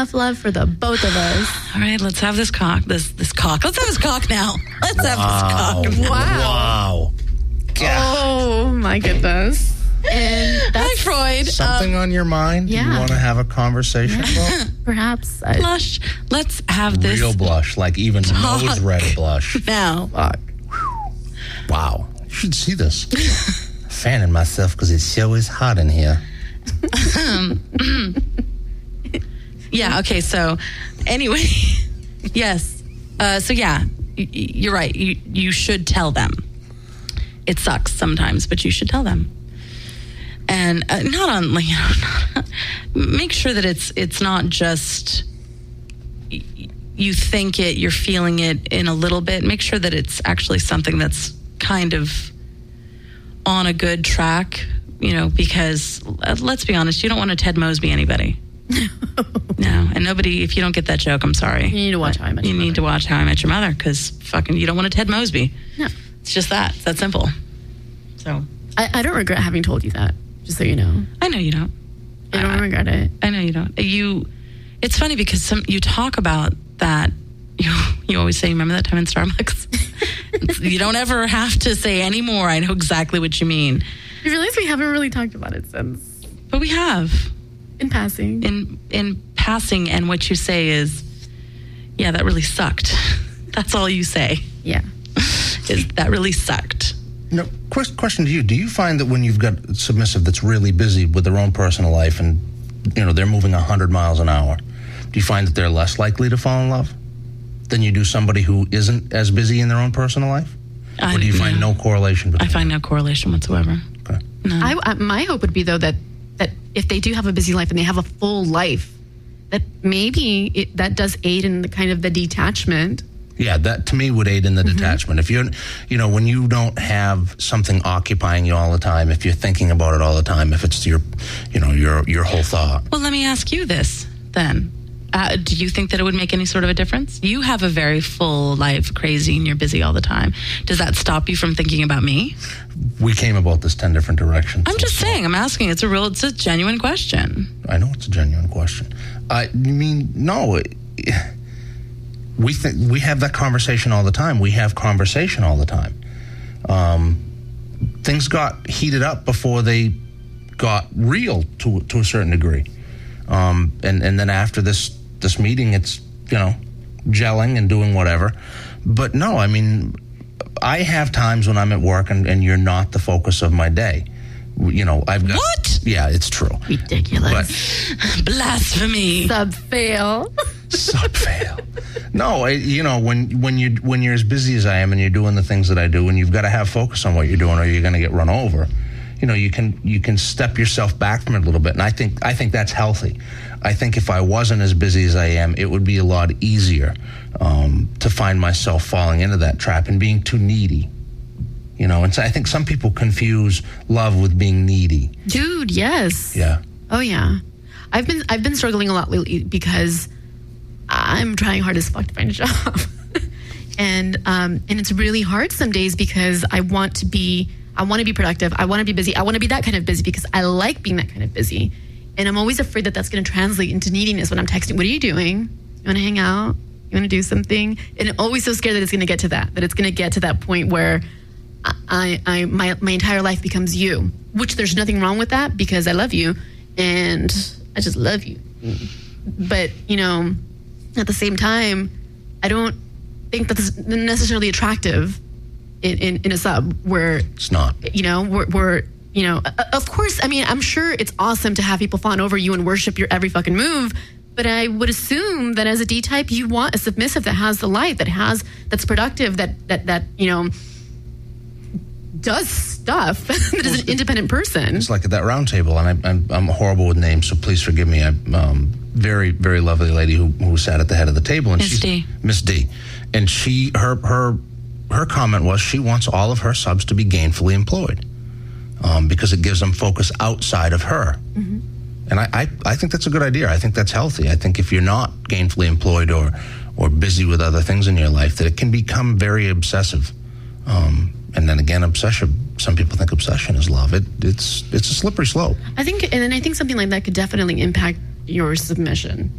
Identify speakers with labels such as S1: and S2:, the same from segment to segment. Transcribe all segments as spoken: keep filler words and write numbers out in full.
S1: enough love for the both of us.
S2: All right, let's have this cock. This this cock. Let's have this cock now. Let's have wow. this cock.
S1: Wow.
S3: Wow. God.
S1: Oh, my goodness. And that's
S2: Hi, Freud.
S3: Something um, on your mind?
S1: Yeah.
S3: Do you want to have a conversation
S1: yeah.
S3: about?
S1: Perhaps. I,
S2: blush. Let's have this.
S3: Real blush, like even nose red blush.
S2: Now.
S1: Fuck.
S3: Wow. You should see this. Fanning myself because it sure is hot in here.
S2: Yeah, okay, so anyway, yes. Uh, so yeah, y- you're right. You, you should tell them. It sucks sometimes, but you should tell them. And uh, not on, like, you know, not, make sure that it's it's not just y- you think it, you're feeling it in a little bit. Make sure that it's actually something that's kind of on a good track, you know, because uh, let's be honest, you don't want to Ted Mosby anybody. No, and nobody, if you don't get that joke, I'm sorry.
S1: You need to watch How I Met Your
S2: You
S1: Mother.
S2: need to watch How I Met Your Mother, because fucking, you don't want to Ted Mosby.
S1: No.
S2: It's just that. It's that simple. So.
S1: I, I don't regret having told you that, just so you know.
S2: I know you don't.
S1: I don't
S2: I,
S1: regret it.
S2: I know you don't. You, it's funny because some you talk about that, you, you always say, remember that time in Starbucks? You don't ever have to say any more. I know exactly what you mean.
S1: You realize we haven't really talked about it since.
S2: But we have.
S1: In passing.
S2: In in passing, and what you say is, yeah, that really sucked. That's all you say.
S1: Yeah.
S2: Is that really sucked.
S3: No, question to you. Do you find that when you've got a submissive that's really busy with their own personal life and, you know, they're moving one hundred miles an hour, do you find that they're less likely to fall in love than you do somebody who isn't as busy in their own personal life?
S2: I,
S3: or do you find
S2: no.
S3: no correlation between
S2: I find
S3: them?
S2: no correlation whatsoever.
S3: Okay.
S2: No.
S1: I, I, my hope would be, though, that, that if they do have a busy life and they have a full life, that maybe it, that does aid in the kind of the detachment.
S3: Yeah, that to me would aid in the
S1: Mm-hmm.
S3: detachment. If you're, you know, when you don't have something occupying you all the time, if you're thinking about it all the time, if it's your, you know, your your whole thought.
S2: Well, let me ask you this then. Uh, do you think that it would make any sort of a difference? You have a very full life, crazy, and you're busy all the time. Does that stop you from thinking about me?
S3: We came about this ten different directions.
S2: I'm just saying, I'm asking. It's a real, it's a genuine question.
S3: I know it's a genuine question. I mean, no, it, we think we have that conversation all the time. We have conversation all the time. Um, things got heated up before they got real to to a certain degree, um, and and then after this this meeting, it's, you know, gelling and doing whatever. But no, I mean, I have times when I'm at work and, and you're not the focus of my day. You know, I've got
S2: What?
S3: Yeah, it's true.
S1: Ridiculous.
S3: But
S2: Blasphemy.
S1: Sub fail.
S3: Sub fail. No, I, you know, when when you when you're as busy as I am and you're doing the things that I do, and you've got to have focus on what you're doing, or you're going to get run over. You know, you can you can step yourself back from it a little bit, and I think I think that's healthy. I think if I wasn't as busy as I am, it would be a lot easier um, to find myself falling into that trap and being too needy. You know, and so I think some people confuse love with being needy.
S1: Dude, yes.
S3: Yeah.
S1: Oh, yeah. I've been I've been struggling a lot lately because I'm trying hard as fuck to find a job. and um, and it's really hard some days because I want to be I want to be productive. I want to be busy. I want to be that kind of busy because I like being that kind of busy. And I'm always afraid that that's going to translate into neediness when I'm texting. What are you doing? You want to hang out? You want to do something? And I'm always so scared that it's going to get to that, that it's going to get to that point where I, I, my, my entire life becomes you, which there's nothing wrong with that because I love you and I just love you. But, you know, at the same time, I don't think that's necessarily attractive in, in, in a sub where
S3: It's not.
S1: you know, we're, we're, you know, of course, I mean, I'm sure it's awesome to have people fawn over you and worship your every fucking move. But I would assume that as a D-type, you want a submissive that has the light, that has, that's productive, that, that, that, you know, does stuff, that is an independent person.
S3: It's like at that round table, and I, I'm, I'm horrible with names, so please forgive me. I'm um, very, very lovely lady who, who sat at the head of the table, and
S2: Miss
S3: she's
S2: D.
S3: Miss D, and she, her, her, her comment was she wants all of her subs to be gainfully employed, um, because it gives them focus outside of her. Mm-hmm. And I, I, I think that's a good idea. I think that's healthy. I think if you're not gainfully employed or, or busy with other things in your life, that it can become very obsessive. Um, And then again, obsession. Some people think obsession is love. It, it's it's a slippery slope.
S1: I think, and then I think something like that could definitely impact your submission.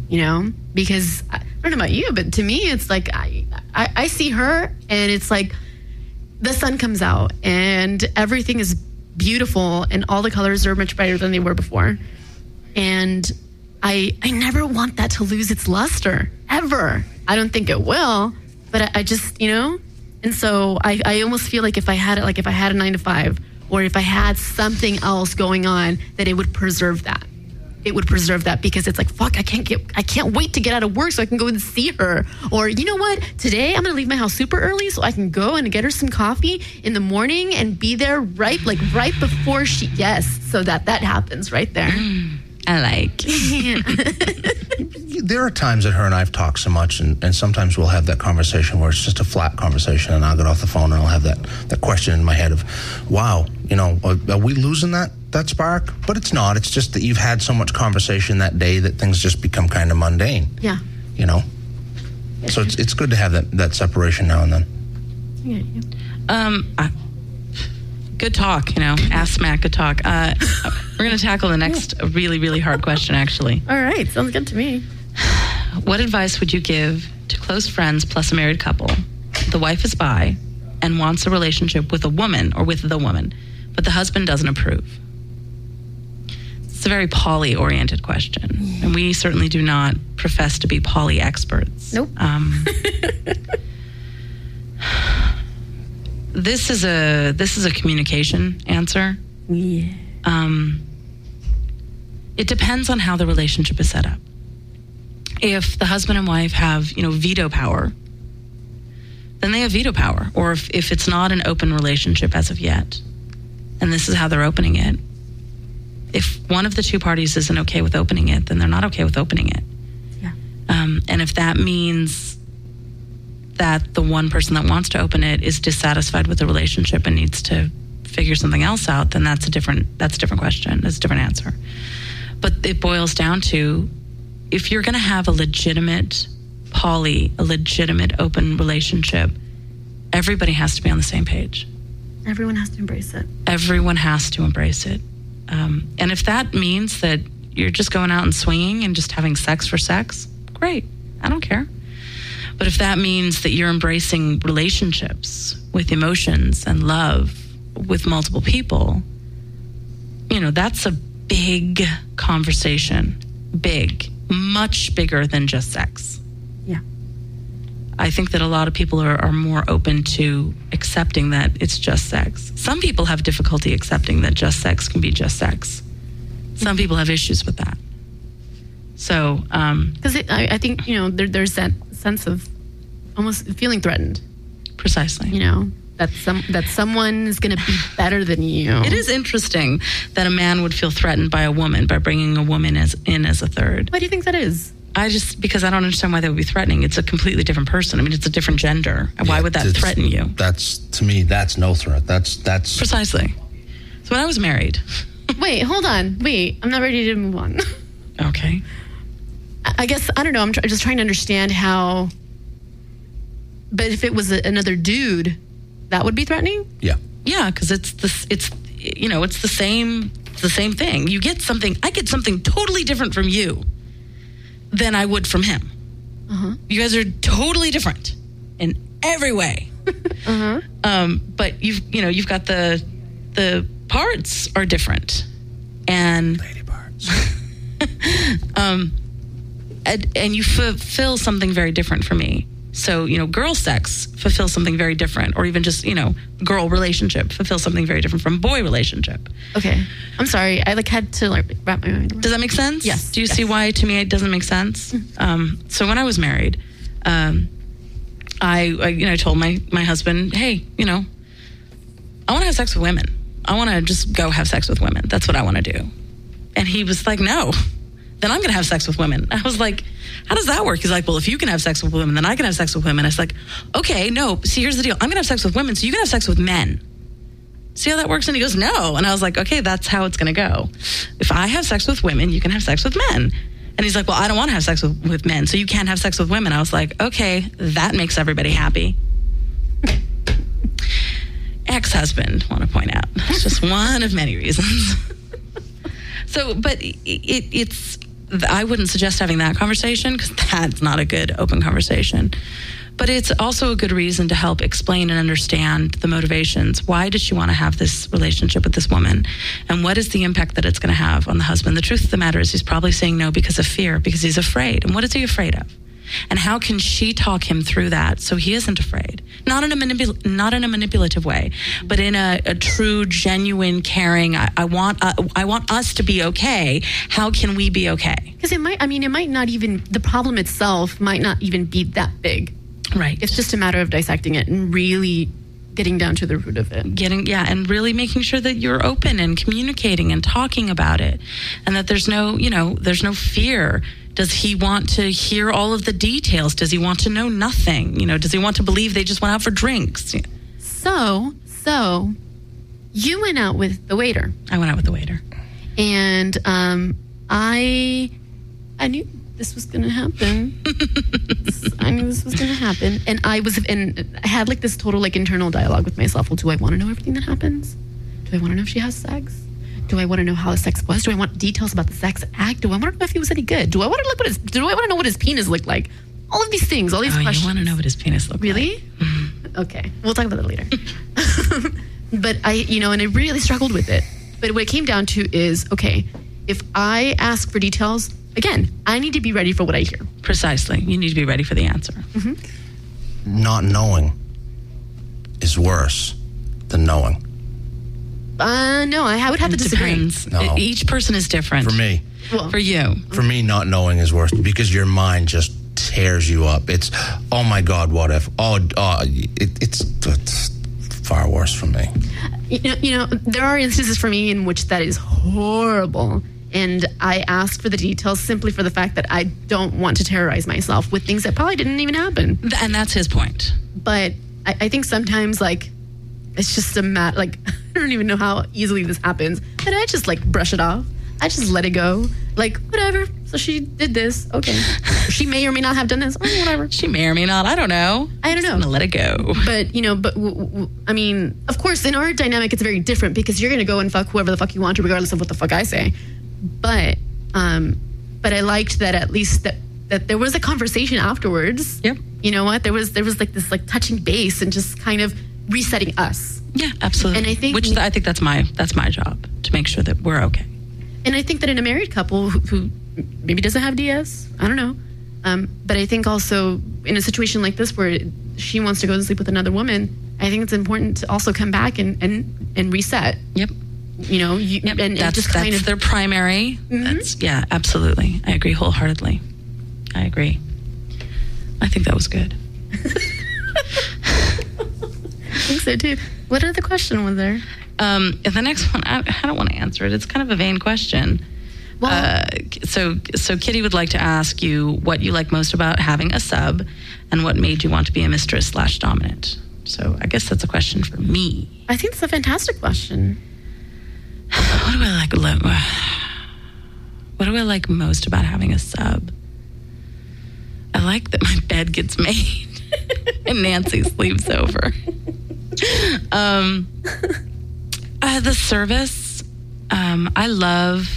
S1: you know, because I don't know about you, but to me, it's like I, I, I see her and it's like the sun comes out and everything is beautiful and all the colors are much brighter than they were before. And I, I never want that to lose its luster, ever. I don't think it will, but I, I just, you know, and so I, I almost feel like if I had it, like if I had a nine to five or if I had something else going on, that it would preserve that. It would preserve that because it's like, fuck, I can't get, I can't wait to get out of work so I can go and see her. Or, you know what? Today I'm going to leave my house super early so I can go and get her some coffee in the morning and be there right, like right before she, yes. So that that happens right there.
S2: Mm, I like.
S3: There are times that her and I've talked so much, and, and sometimes we'll have that conversation where it's just a flat conversation, and I'll get off the phone and I'll have that, that question in my head of, wow, you know, are, are we losing that, that spark? But it's not. It's just that you've had so much conversation that day that things just become kind of mundane.
S1: Yeah.
S3: You know? So it's it's good to have that, that separation now and then.
S1: Yeah, yeah.
S2: Um, I, good talk, you know. Ask Matt, good talk. Uh, we're going to tackle the next really, really hard question, actually.
S1: All right. Sounds good to me.
S2: What advice would you give to close friends plus a married couple? The wife is bi and wants a relationship with a woman or with the woman, but the husband doesn't approve. It's a very poly-oriented question, and we certainly do not profess to be poly experts.
S1: Nope.
S2: Um, this is a this is a communication answer.
S1: Yeah.
S2: Um, it depends on how the relationship is set up. If the husband and wife have, you know, veto power, then they have veto power. Or if, if it's not an open relationship as of yet, and this is how they're opening it, if one of the two parties isn't okay with opening it, then they're not okay with opening it.
S1: Yeah.
S2: Um, and if that means that the one person that wants to open it is dissatisfied with the relationship and needs to figure something else out, then that's a different that's a different question. That's a different answer. But it boils down to, if you're going to have a legitimate poly, a legitimate open relationship, everybody has to be on the same page.
S1: Everyone has to embrace it.
S2: Everyone has to embrace it. Um, and if that means that you're just going out and swinging and just having sex for sex, great. I don't care. But if that means that you're embracing relationships with emotions and love with multiple people, you know, that's a big conversation. Big. Much bigger than just sex.
S1: Yeah.
S2: I think that a lot of people are, are more open to accepting that it's just sex. Some people have difficulty accepting that just sex can be just sex. Some people have issues with that. So, um...
S1: Because I, I think, you know, there, there's that sense of almost feeling threatened.
S2: Precisely.
S1: You know, that some that someone is going to be better than you.
S2: It is interesting that a man would feel threatened by a woman by bringing a woman as in as a third.
S1: Why do you think that is?
S2: I just, because I don't understand why that would be threatening. It's a completely different person. I mean, it's a different gender. Why
S3: Yeah,
S2: would that
S3: it's-
S2: threaten you?
S3: That's, to me, that's no threat. That's, that's,
S2: Precisely. So when I was married...
S1: Wait, hold on. Wait, I'm not ready to move on.
S2: Okay.
S1: I I guess, I don't know, I'm tr- just trying to understand how... But if it was a, another dude, that would be threatening?
S3: yeah.
S2: Yeah, because it's the it's you know it's the same it's the same thing. You get something. I get something totally different from you than I would from him.
S1: Uh-huh.
S2: You guys are totally different in every way.
S1: Uh-huh.
S2: Um, but you've you know you've got the the parts are different, and
S3: Lady parts.
S2: um, and, and you fulfill something very different for me. So, you know, girl sex fulfills something very different, or even just, you know, girl relationship fulfills something very different from boy relationship.
S1: Okay. I'm sorry. I like had to like wrap my mind around.
S2: Does that make sense?
S1: Yes.
S2: Do you
S1: yes.
S2: see why to me it doesn't make sense? Um, so when I was married, um, I, I, you know, I told my, my husband, hey, you know, I want to have sex with women. I want to just go have sex with women. That's what I want to do. And he was like, no, then I'm going to have sex with women. I was like, how does that work? He's like, well, if you can have sex with women, then I can have sex with women. I was like, okay, no, see, here's the deal. I'm going to have sex with women, so you can have sex with men. See how that works? And he goes, no. And I was like, okay, that's how it's going to go. If I have sex with women, you can have sex with men. And he's like, well, I don't want to have sex with, with men, so you can't have sex with women. I was like, okay, that makes everybody happy. Ex-husband, want to point out. It's just one of many reasons. So, but it, it, it's th- I wouldn't suggest having that conversation because that's not a good open conversation. But it's also a good reason to help explain and understand the motivations. Why does she want to have this relationship with this woman? And what is the impact that it's going to have on the husband? The truth of the matter is he's probably saying no because of fear, because he's afraid. And what is he afraid of? And how can she talk him through that so he isn't afraid? Not in a manipul- not in a manipulative way, but in a, a true, genuine, caring, I, I want uh, I want us to be okay. How can we be okay?
S1: Because it might, I mean, it might not even, the problem itself might not even be that big.
S2: Right.
S1: It's just a matter of dissecting it and really getting down to the root of it.
S2: Getting, yeah, and really making sure that you're open and communicating and talking about it, and that there's no, you know, there's no fear. Does he want to hear all of the details? Does he want to know nothing? You know, does he want to believe they just went out for drinks?
S1: So, so you went out with the waiter.
S2: I went out with the waiter.
S1: And um, I, I knew this was going to happen. I knew this was going to happen. And I was, and I had like this total like internal dialogue with myself. Well, do I want to know everything that happens? Do I want to know if she has sex? Do I want to know how the sex was? Do I want details about the sex act? Do I want to know if he was any good? Do I want to look what his, do I want to know what his penis looked like? All of these things, all these
S2: oh,
S1: questions.
S2: You want to know what his penis looked
S1: really?
S2: like? Really? Mm-hmm.
S1: Okay. We'll talk about that later. But I, you know, and I really struggled with it. But what it came down to is, okay, if I ask for details, again, I need to be ready for what I hear.
S2: Precisely. You need to be ready for the answer.
S1: Mm-hmm.
S3: Not knowing is worse than knowing.
S1: Uh, no, I would have
S2: It
S1: to disagree.
S2: depends.
S3: No.
S2: Each person is different.
S3: For me.
S1: Well,
S2: For you.
S3: For me, not knowing is worse because your mind just tears you up. It's, oh my God, what if? Oh, uh, it, it's, it's far worse for me.
S1: You know, you know, there are instances for me in which that is horrible. And I ask for the details simply for the fact that I don't want to terrorize myself with things that probably didn't even happen.
S2: Th- And that's his point.
S1: But I, I think sometimes, like, it's just a matter, like, I don't even know how easily this happens. But I just, like, brush it off. I just let it go. Like, whatever. So she did this. Okay. She may or may not have done this. Oh, whatever.
S2: She may or may not. I don't know.
S1: I don't know.
S2: I'm gonna let it go.
S1: But, you know, but, w- w- I mean, of course, in our dynamic, it's very different because you're going to go and fuck whoever the fuck you want to, regardless of what the fuck I say. But, um, but I liked that at least that, that there was a conversation afterwards.
S2: Yep.
S1: You know what? There was, there was like this, like, touching base and just kind of resetting us.
S2: Yeah, absolutely.
S1: And I think-
S2: which I think that's my that's my job to make sure that we're okay.
S1: And I think that in a married couple who, who maybe doesn't have D S, I don't know. Um, but I think also in a situation like this where she wants to go to sleep with another woman, I think it's important to also come back and, and, and reset.
S2: Yep.
S1: You know, you,
S2: Yep.
S1: and, and
S2: that's
S1: just kind
S2: that's
S1: of
S2: their primary. That's yeah, absolutely. I agree wholeheartedly. I agree. I think that was good.
S1: I think so too. What other question was there?
S2: Um, and the next one, I, I don't want to answer it. It's kind of a vain question.
S1: Well,
S2: Uh, so, so Kitty would like to ask you what you like most about having a sub, and what made you want to be a mistress slash dominant. So, I guess that's a question for me.
S1: I think it's a fantastic question.
S2: What do I like? lo- What do I like most about having a sub? I like that my bed gets made and Nancy sleeps over. Um, uh, the service, um, I love.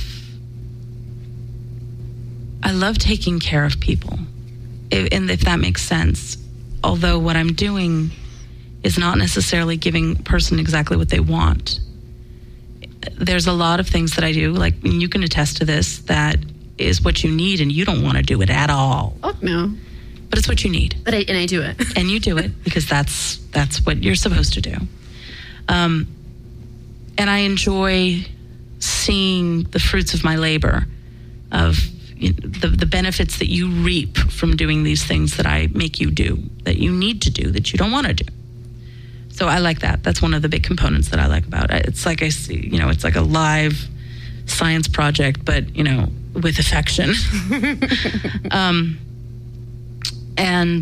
S2: I love taking care of people, if, and if that makes sense. Although what I'm doing is not necessarily giving a person exactly what they want. There's a lot of things that I do, like you can attest to this, that is what you need, and you don't want to do it at all.
S1: Oh no,
S2: But it's what you need.
S1: but I and I do it.
S2: And you do it because that's that's what you're supposed to do. Um, and I enjoy seeing the fruits of my labor, of you know, the the benefits that you reap from doing these things that I make you do, that you need to do, that you don't want to do. So I like that. That's one of the big components that I like about it. It's like I see, you know, it's like a live science project, but you know, with affection. um, and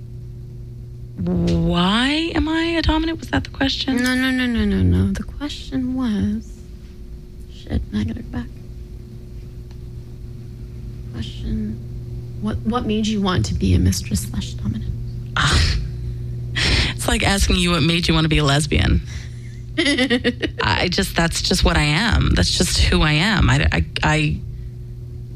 S2: why am I a dominant? Was that the question?
S1: No, no, no, no, no, no. The question was, shit. I got it back. Question: What what made you want to be a mistress slash dominant?
S2: It's like asking you what made you want to be a lesbian. I just, that's just what I am. That's just who I am. I, I, I,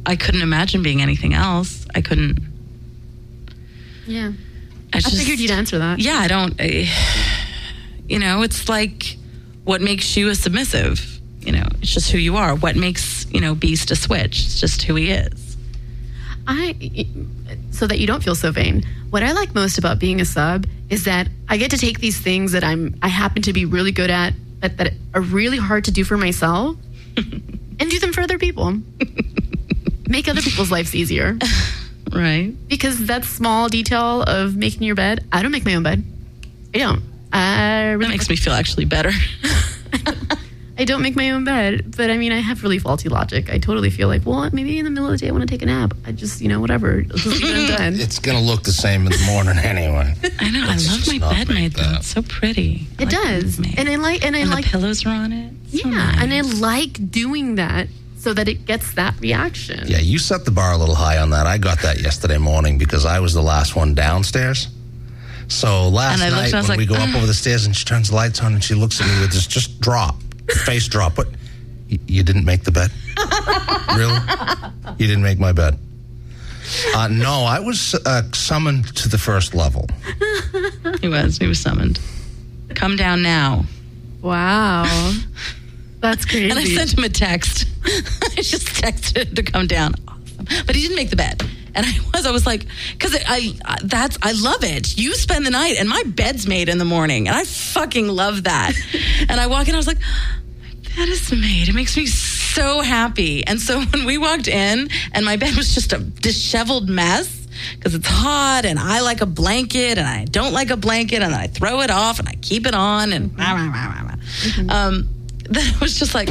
S2: I couldn't imagine being anything else. I couldn't.
S1: Yeah.
S2: I,
S1: I
S2: just,
S1: figured you'd answer that.
S2: Yeah, I don't. I, you know, it's like what makes you a submissive. You know, it's just who you are. What makes, you know, Beast a switch? It's just who he is.
S1: I, so that you don't feel so vain. What I like most about being a sub is that I get to take these things that I'm, I happen to be really good at, that, that are really hard to do for myself, and do them for other people. Make other people's lives easier.
S2: Right.
S1: Because that small detail of making your bed, I don't make my own bed. I don't. I really
S2: That makes me feel actually better.
S1: I don't make my own bed, but I mean, I have really faulty logic. I totally feel like, well, maybe in the middle of the day I want to take a nap. I just, you know, whatever. Let's just leave it undone.
S3: It's going to look the same in the morning anyway.
S2: I know.
S3: Let's
S2: I love
S3: just
S2: my
S3: not
S2: bed
S3: make
S2: made though.
S3: that.
S2: It's so pretty. I
S1: It
S2: like
S1: does,
S2: made.
S1: and I like, and I
S2: and
S1: like,
S2: the pillows are on it. It's so
S1: yeah,
S2: nice.
S1: and I like doing that so that it gets that reaction.
S3: Yeah, you set the bar a little high on that. I got that yesterday morning because I was the last one downstairs. So last
S2: And I looked
S3: night
S2: and I was
S3: when
S2: like,
S3: we go up
S2: "Ugh."
S3: over the stairs and she turns the lights on and she looks at me with this just drop, face drop. What? Y- You didn't make the bed? Really? You didn't make my bed? Uh, no, I was uh, summoned to the first level.
S2: He was. He was summoned. Come down now.
S1: Wow, that's crazy.
S2: And I sent him a text. I just texted him to come down. Awesome. But he didn't make the bed. And I was, I was like, because I, I, that's, I love it. You spend the night and my bed's made in the morning. And I fucking love that. And I walk in, I was like, my bed is made. It makes me so happy. And so when we walked in and my bed was just a disheveled mess, because it's hot and I like a blanket and I don't like a blanket and I throw it off and I keep it on and mm-hmm. um, then it was just like,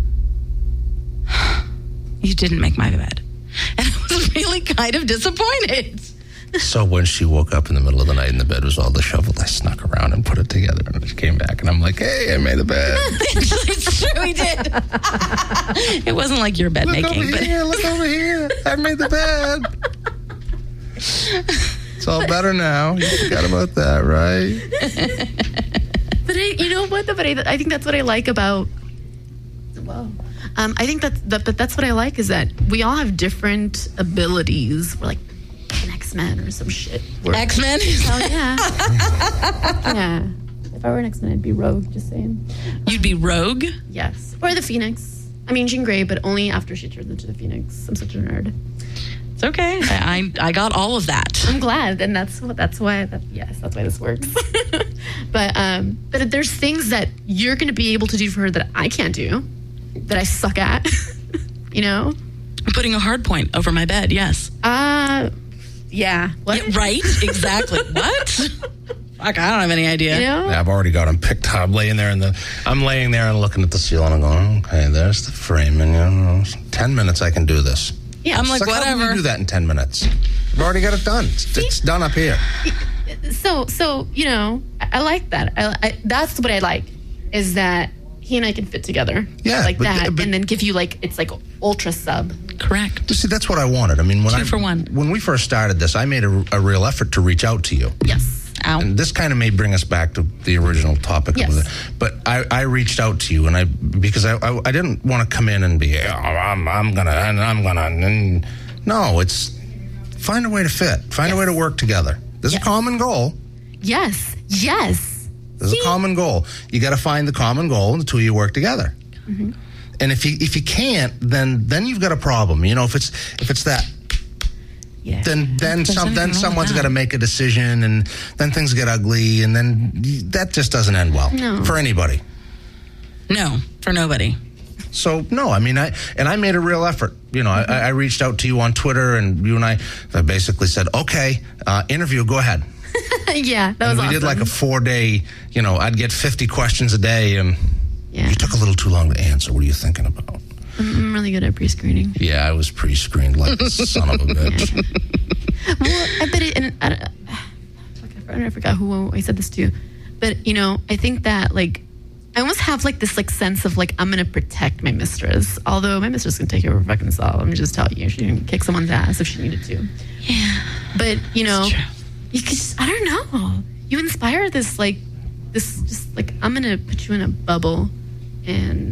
S2: you didn't make my bed. And I was really kind of disappointed.
S3: So when she woke up in the middle of the night and the bed was all disheveled, I snuck around and put it together. And she came back and I'm like, hey, I made a bed.
S2: It's true, he did. It wasn't like your bed
S3: Look
S2: making.
S3: over
S2: But
S3: here, look over here. I made the bed. It's all better now. You forgot about that, right?
S1: But I, you know what? But I, I think that's what I like about. Well, um, I think that, that, but that's what I like is that we all have different abilities. We're like an X-Men or some shit. We're,
S2: X-Men?
S1: Oh yeah, yeah. If I were an X-Men, I'd be Rogue. Just saying.
S2: You'd be Rogue?
S1: Yes, or the Phoenix. I mean Jean Grey, but only after she turns into the Phoenix. I'm such a nerd.
S2: It's okay. I, I I got all of that.
S1: I'm glad, and that's what that's why that, yes, that's why this works. but um, but there's things that you're going to be able to do for her that I can't do, that I suck at. You know,
S2: Putting a hard point over my bed. Yes.
S1: uh yeah, what?
S2: Yeah, right? Exactly. What? Fuck, I don't have any idea.
S1: You know,
S3: Yeah, I've already got them picked up. I'm laying there, and the I'm laying there and looking at the ceiling and going, okay, there's the frame, and you know, ten minutes I can do this.
S1: yeah.
S2: I'm like,
S3: It's how do
S2: whatever.
S3: you do that in ten minutes? I've already got it done. It's, it's done up here.
S1: so so you know, I, I like that. I, I that's what I like is that he and I can fit together.
S3: Yeah,
S1: like
S3: but-
S1: that,
S3: but-
S1: and then give you like it's like ultra sub.
S2: Correct.
S3: You see, that's what I wanted. I mean, when
S2: Two
S3: I
S2: for one.
S3: when we first started this, I made a, a real effort to reach out to you.
S1: Yes.
S2: Ow.
S3: And this kind of may bring us back to the original topic
S1: Yes.
S3: of it. But I, I reached out to you, and I because I I, I didn't want to come in and be, oh, I'm I'm gonna and I'm gonna and no, it's find a way to fit, find a way to work together. There's
S1: Yes.
S3: a common goal.
S1: Yes. Yes.
S3: There's a common goal. You got to find the common goal, and the two of you work together.
S1: Mm-hmm.
S3: And if you if you can't, then then you've got a problem. You know, if it's if it's that.
S1: Yeah.
S3: Then, then
S2: There's
S3: some,
S2: nothing
S3: then
S2: wrong with
S3: someone's
S2: that.
S3: got to make a decision, and then things get ugly, and then y- that just doesn't end well
S1: No.
S3: for anybody.
S2: No, for nobody.
S3: So no, I mean, I and I made a real effort. You know, I, I reached out to you on Twitter, and you and I, I basically said, "Okay, uh, interview, go ahead."
S1: yeah. That was
S3: And we
S1: awesome.
S3: did like a four day. You know, I'd get fifty questions a day, and
S1: yeah.
S3: you took a little too long to answer. What are you thinking about?
S1: I'm really good at pre-screening.
S3: Yeah, I was pre-screened like the son of a bitch.
S1: Well, I bet it, and I, don't- fuck, I forgot- I forgot who I said this to, but you know, I think that like I almost have like this like sense of like I'm gonna protect my mistress. Although my mistress can take care of her fucking self. I'm just telling you, she can kick someone's ass if she needed to.
S2: Yeah.
S1: But you know,
S2: It's true.
S1: you could just, I don't know. You inspire this like this just like I'm gonna put you in a bubble, and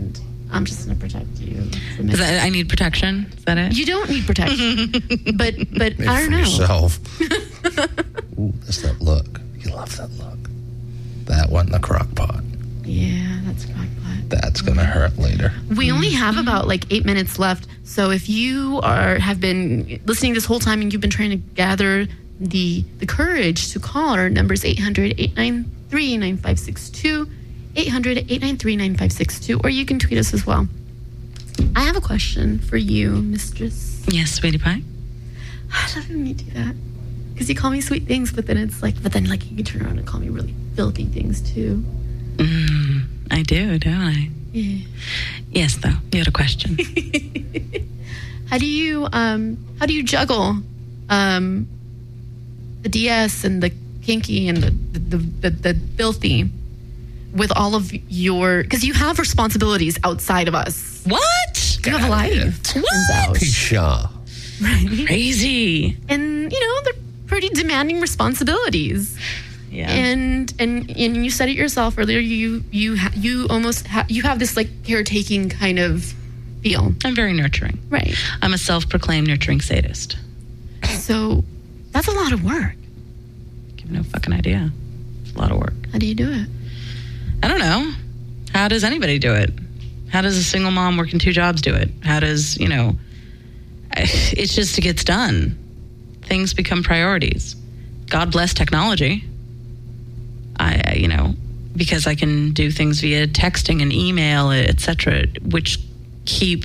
S1: I'm just going to protect you. From
S2: Is that, I need protection? Is that it?
S1: You don't need protection. but but I don't
S3: for
S1: know.
S3: yourself. Ooh, that's that look. You love that look. That one, the crock pot.
S1: Yeah, that's crackpot.
S3: That's going to hurt later.
S1: We only have about like eight minutes left. So if you are have been listening this whole time and you've been trying to gather the the courage to call, our number is eight hundred, eight nine three, nine five six two, eight hundred, eight nine three, nine five six two, or you can tweet us as well. I have a question for you, Mistress.
S2: Yes, sweetie pie.
S1: I love when you do that. Because you call me sweet things, but then it's like, but then like you can turn around and call me really filthy things too.
S2: Mm, I do, don't I?
S1: Yeah.
S2: Yes, though. You had a question.
S1: How do you um how do you juggle um the D S and the kinky and the the, the, the filthy with all of your, because you have responsibilities outside of us.
S2: What?
S1: You have a life. Turns out.
S3: Pshaw.
S1: Right?
S2: Crazy.
S1: And you know, they're pretty demanding responsibilities.
S2: Yeah.
S1: And and and you said it yourself earlier. You you ha- you almost ha- you have this like caretaking kind of feel.
S2: I'm very nurturing.
S1: Right.
S2: I'm a self-proclaimed nurturing sadist.
S1: So that's a lot of work.
S2: You have no fucking idea. It's a lot of work.
S1: How do you do it?
S2: I don't know. How does anybody do it? How does a single mom working two jobs do it? How does, you know, it's just, it gets done. Things become priorities. God bless technology. I, you know, because I can do things via texting and email, et cetera, which keep,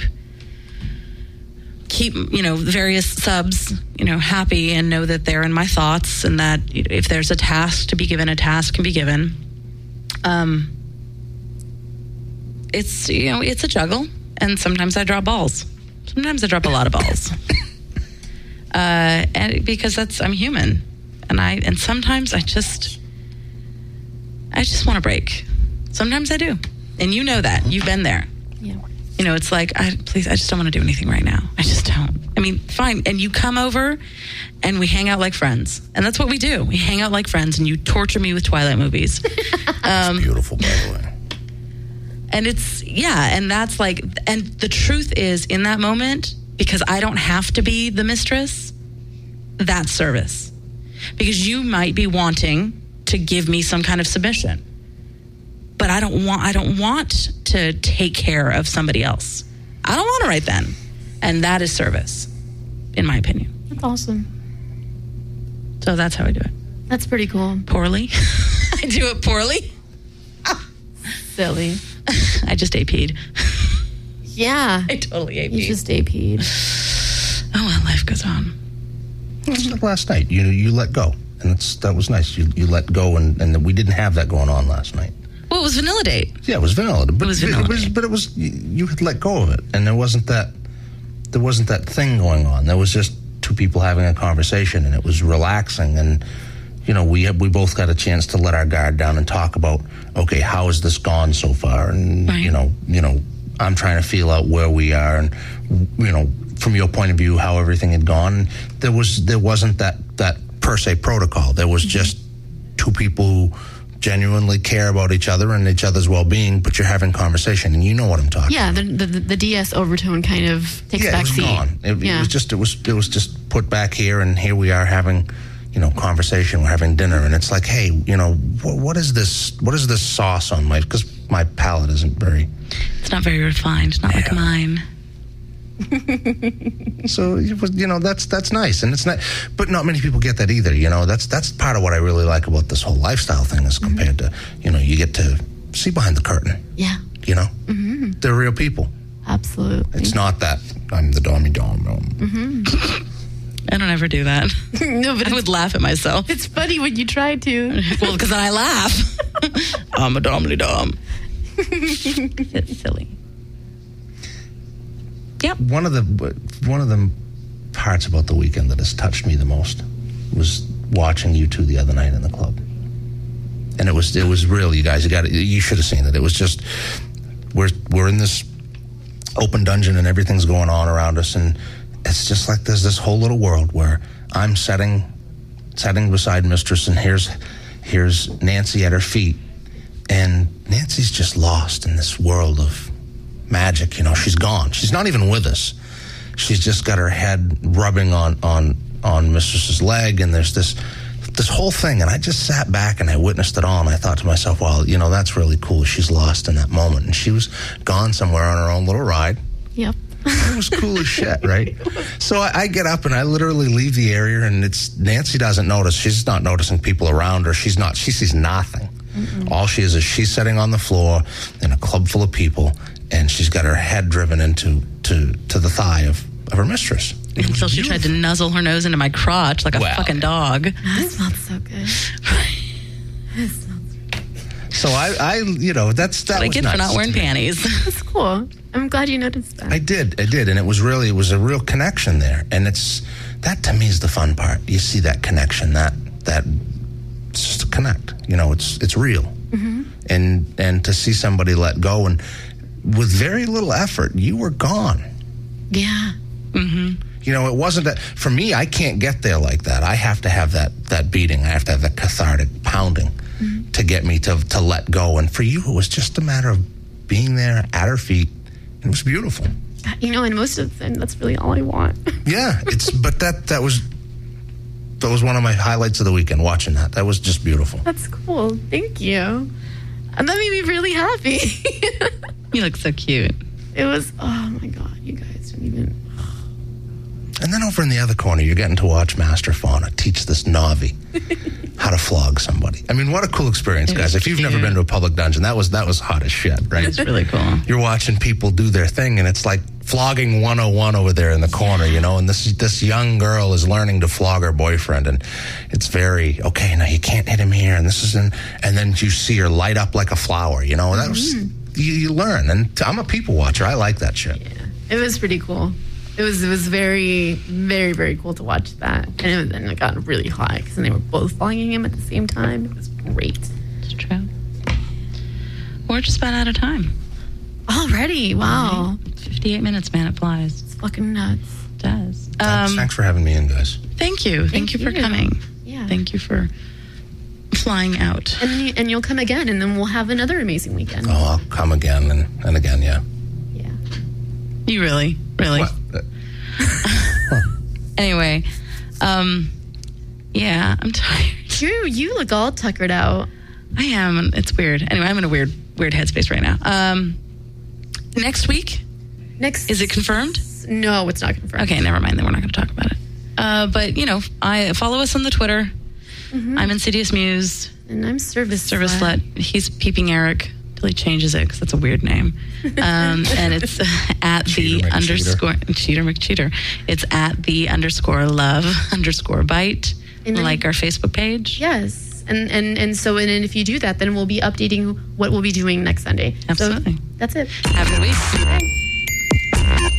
S2: keep, you know, various subs, you know, happy and know that they're in my thoughts and that if there's a task to be given, a task can be given. Um, it's, you know, it's a juggle, and sometimes I drop balls. Sometimes I drop a lot of balls. uh, and because that's, I'm human. And I, and sometimes I just, I just want to break. Sometimes I do. And you know that. You've been there.
S1: Yeah.
S2: You know, it's like, I, please, I just don't want to do anything right now. I just don't. I mean, fine. And you come over and we hang out like friends. And that's what we do. We hang out like friends and you torture me with Twilight movies. um,
S3: Beautiful, by the way.
S2: And it's, yeah. And that's like, and the truth is in that moment, because I don't have to be the mistress, that's service. Because you might be wanting to give me some kind of submission. But I don't want I don't want to take care of somebody else. I don't want to right then. And that is service, in my opinion.
S1: That's awesome.
S2: So that's how I do it.
S1: That's pretty cool.
S2: Poorly. I do it poorly.
S1: Silly.
S2: I just A P'd.
S1: Yeah.
S2: I totally A P'd.
S1: You just A P'd.
S2: Oh, well, life goes on.
S3: It was like last night. You you let go. And it's, that was nice. You you let go, and, and we didn't have that going on last night.
S2: Well, it was Vanilla Date.
S3: Yeah, it was vanilla. But
S2: It was vanilla.
S3: It was, but it was, you, you had let go of it. And there wasn't that, there wasn't that thing going on. There was just two people having a conversation, and it was relaxing. And, you know, we have, we both got a chance to let our guard down and talk about, okay, how has this gone so far? And,
S2: Right.
S3: you know, you know, I'm trying to feel out where we are, and, you know, from your point of view, how everything had gone. There was, there wasn't that, that per se protocol. There was just two people who genuinely care about each other and each other's well-being, but you're having conversation, and you know what I'm talking
S1: Yeah,
S3: about.
S1: the, the the D S overtone kind of takes
S3: Yeah,
S1: back
S3: it was
S1: seat.
S3: gone. It,
S1: yeah.
S3: it was just it was it was just put back here, and here we are having, you know, conversation. We're having dinner, and it's like, hey, you know, what, what is this? What is this sauce on my? Because my palate isn't very.
S2: It's not very refined. Not like
S3: Yeah.
S2: mine.
S3: So it was, you know, that's that's nice, and it's not, but not many people get that either. You know, that's that's part of what I really like about this whole lifestyle thing, is compared to, you know, you get to see behind the curtain.
S1: Yeah,
S3: You know, mm-hmm. They're real people.
S1: absolutely.
S3: It's not that I'm the dommy dom.
S2: I don't ever do that.
S1: No, but
S2: I
S1: it's,
S2: would laugh at myself.
S1: it's funny when you try to.
S2: Well, because then I laugh. I'm a domly dom. It's silly. Yep.
S3: One of the one of the parts about the weekend that has touched me the most was watching you two the other night in the club, and it was it was real. You guys, you got you should have seen it. It was just we're we're in this open dungeon and everything's going on around us, and it's just like there's this whole little world where I'm sitting sitting beside Mistress, and here's here's Nancy at her feet, and Nancy's just lost in this world of magic. You know, she's gone. She's not even with us. She's just got her head rubbing on on on Mistress's leg, and there's this this whole thing. And I just sat back and I witnessed it all, and I thought to myself, well, you know, that's really cool. She's lost in that moment, and she was gone somewhere on her own little ride.
S1: Yep.
S3: It was cool as shit, right? So I, I get up and I literally leave the area, and it's Nancy doesn't notice. She's not noticing people around her. She's not. She sees nothing. Mm-mm. All she is is she's sitting on the floor in a club full of people, and she's got her head driven into to to the thigh of, of her mistress.
S2: Until she tried to nuzzle her nose into my crotch like a
S3: well,
S2: fucking dog.
S1: That smells so good. It smells good.
S3: So I, I, you know, that's that
S2: what
S3: was
S2: I get
S3: nuts
S2: for not wearing
S3: to me.
S2: panties.
S1: That's cool. I'm glad you noticed that.
S3: I did, I did, and it was really, it was a real connection there, and it's that to me is the fun part. You see that connection, that that it's just a connect. You know, it's it's real, mm-hmm. and and to see somebody let go and with very little effort, you were gone.
S1: Yeah.
S2: Mm-hmm.
S3: You know, it wasn't that for me. I can't get there like that. I have to have that that beating. I have to have that cathartic pounding mm-hmm. to get me to to let go. And for you, it was just a matter of being there at her feet. It was beautiful.
S1: You know, and most of the time, that's really all I want.
S3: Yeah, it's but that that was that was one of my highlights of the weekend. Watching that, that was just beautiful.
S1: That's cool. Thank you. And that made me really happy.
S2: You look so cute.
S1: It was. Oh my god, you guys don't even.
S3: And then over in the other corner, you're getting to watch Master Fauna teach this Navi how to flog somebody. I mean, what a cool experience,
S2: It
S3: guys.
S2: was
S3: If you've
S2: cute.
S3: never been to a public dungeon, that was that was hot as shit, right?
S2: It's really cool.
S3: You're watching people do their thing, and it's like flogging one oh one over there in the corner, you know, and this this young girl is learning to flog her boyfriend, and it's very, okay, now you can't hit him here, and this is in, and then you see her light up like a flower, you know, that was,
S1: Mm-hmm.
S3: you, you learn, and I'm a people watcher. I like that shit.
S1: Yeah, it was pretty cool. It was it was very, very, very cool to watch that. And it, was, and it got really hot because they were both flogging him at the same time. It was great.
S2: It's true. We're just about out of time.
S1: Already, wow.
S2: fifty-eight minutes, man, it flies.
S1: It's fucking nuts.
S2: It does.
S3: Thanks,
S2: Um,
S3: thanks for having me in, guys.
S2: thank you. Thank,
S1: Thank
S2: you for
S1: you.
S2: coming.
S1: Yeah.
S2: Thank you for flying out.
S1: And, you, and you'll come again, and then we'll have another amazing weekend.
S3: Oh, I'll come again and, and again, yeah.
S1: Yeah.
S2: You really? Really?
S3: What?
S2: Anyway, um, yeah, I'm tired.
S1: You, you look all tuckered out.
S2: I am. It's weird. Anyway, I'm in a weird, weird headspace right now. Um, next week,
S1: Next.
S2: is it confirmed?
S1: No, it's not confirmed.
S2: Okay, never mind. Then we're not going to talk about it. Uh, but you know, I follow us on the Twitter.
S1: Mm-hmm.
S2: I'm Insidious Muse.
S1: And I'm Service
S2: Service
S1: Slut.
S2: Slut. He's Peeping Eric till he changes it because that's a weird name. Um, and it's at
S3: Cheater
S2: the
S3: McCheater.
S2: underscore Cheater McCheater. It's at the underscore love underscore bite.
S1: And then-
S2: like our Facebook page.
S1: Yes. And, and and so and if you do that, then we'll be updating what we'll be doing next Sunday.
S2: Absolutely.
S1: So that's it.
S2: Have a good week.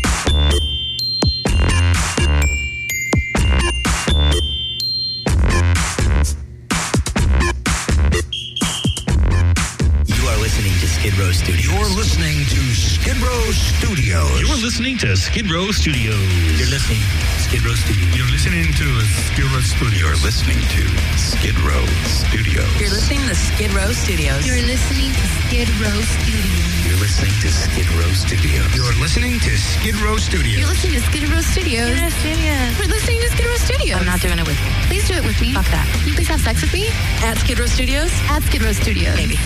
S4: You are listening to Skid Row Studios.
S5: You're listening to Skid Row Studios.
S6: You're listening to Skid Row Studios.
S4: You're listening to Skid Row Studios.
S5: You're listening to Skid Row Studios.
S7: You're listening to Skid Row Studios.
S8: You're listening to Skid Row Studios.
S9: You're listening to Skid Row Studios.
S7: You're listening to Skid Row Studios.
S5: You're listening to Skid Row Studios.
S9: You're listening to Skid Row Studios.
S8: Yes, yes.
S9: We're listening to Skid Row Studios.
S8: I'm not doing it with you.
S9: Please do it with me.
S8: Fuck that.
S9: Can you please have sex with me?
S8: At Skid Row Studios?
S9: At Skid Row Studios.
S8: Maybe.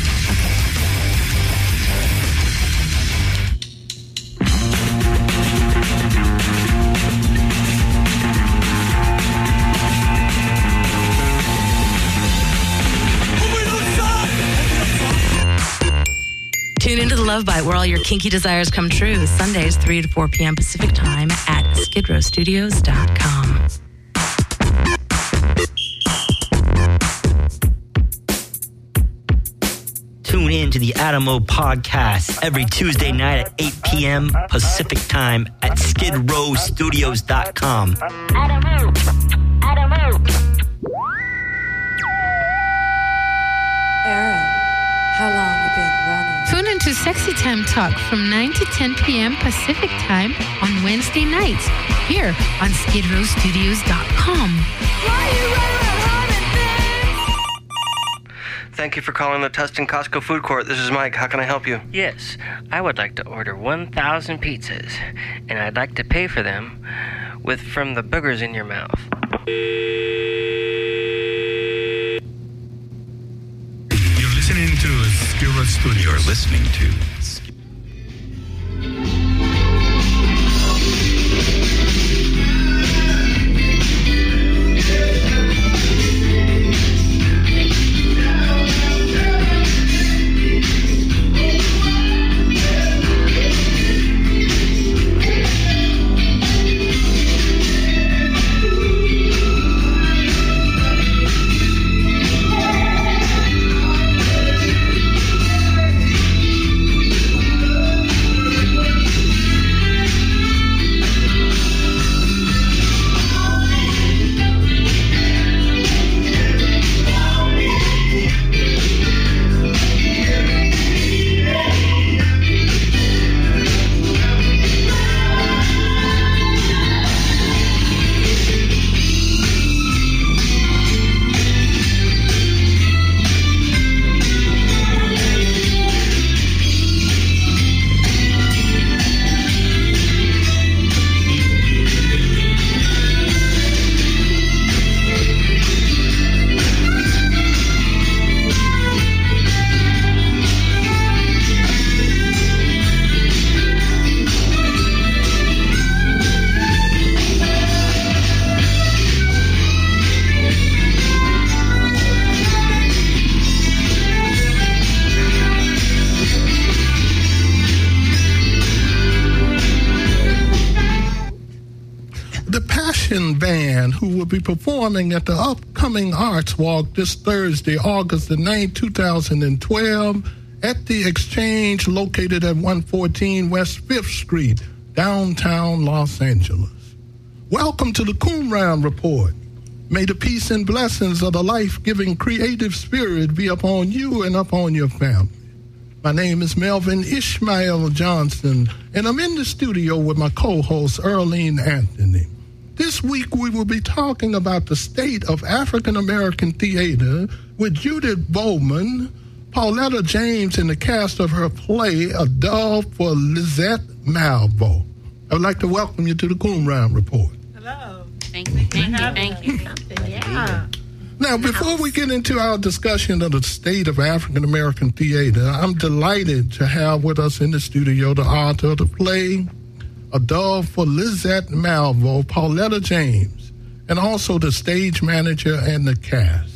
S8: Tune into the Love Bite, where all your kinky desires come true. Sundays, three to four p.m. Pacific Time at skid row studios dot com.
S4: Tune in to the Adamo Podcast every Tuesday night at eight p.m. Pacific Time at skid row studios dot com.
S10: Adamo. Adamo.
S11: Aaron, how long you been running?
S9: Tune into Sexy Time Talk from nine to ten p.m. Pacific Time on Wednesday nights here on skid row studios dot com.
S12: Thank you for calling the Tustin Costco Food Court. This is Mike. How can I help you?
S13: Yes, I would like to order one thousand pizzas, and I'd like to pay for them with from the boogers in your mouth.
S5: You're listening to Skid Row Studios.
S7: You're listening to
S14: Band, who will be performing at the upcoming Arts Walk this Thursday, August the ninth, two thousand twelve, at the Exchange located at one fourteen West fifth Street, downtown Los Angeles. Welcome to the Qumran Report. May the peace and blessings of the life-giving creative spirit be upon you and upon your family. My name is Melvin Ishmael Johnson, and I'm in the studio with my co-host, Earlene Anthony. This week, we will be talking about the state of African-American theater with Judith Bowman, Pauletta James, and the cast of her play, A Dove for Lizette Malvo. I would like to welcome you to the Qumran Report.
S15: Hello.
S8: Thank you, thank you, thank you.
S15: Yeah.
S14: Now, before we get into our discussion of the state of African-American theater, I'm delighted to have with us in the studio the author of the play, A Dove for Lizette Malvo, Pauletta James, and also the stage manager and the cast.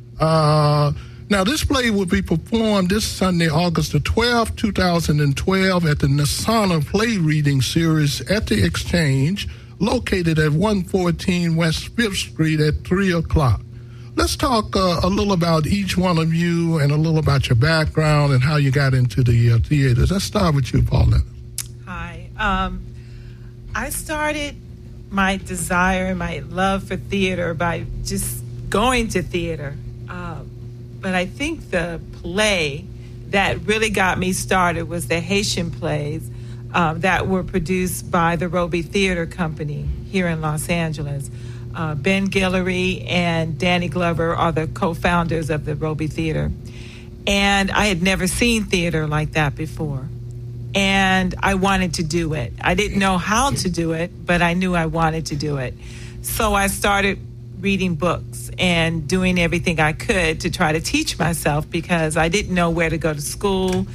S14: Uh, now, this play will be performed this Sunday, August the twelfth, two thousand twelve, at the Nasana Play Reading Series at the Exchange, located at one fourteen West fifth Street at three o'clock. Let's talk uh, a little about each one of you and a little about your background and how you got into the uh, theater. Let's start with you, Pauletta.
S15: Hi. Um, I started my desire, my love for theater by just going to theater. Uh, but I think the play that really got me started was the Haitian plays uh, that were produced by the Roby Theater Company here in Los Angeles. Uh, Ben Guillory and Danny Glover are the co-founders of the Roby Theater. And I had never seen theater like that before. And I wanted to do it. I didn't know how to do it, but I knew I wanted to do it. So I started reading books and doing everything I could to try to teach myself, because I didn't know where to go to school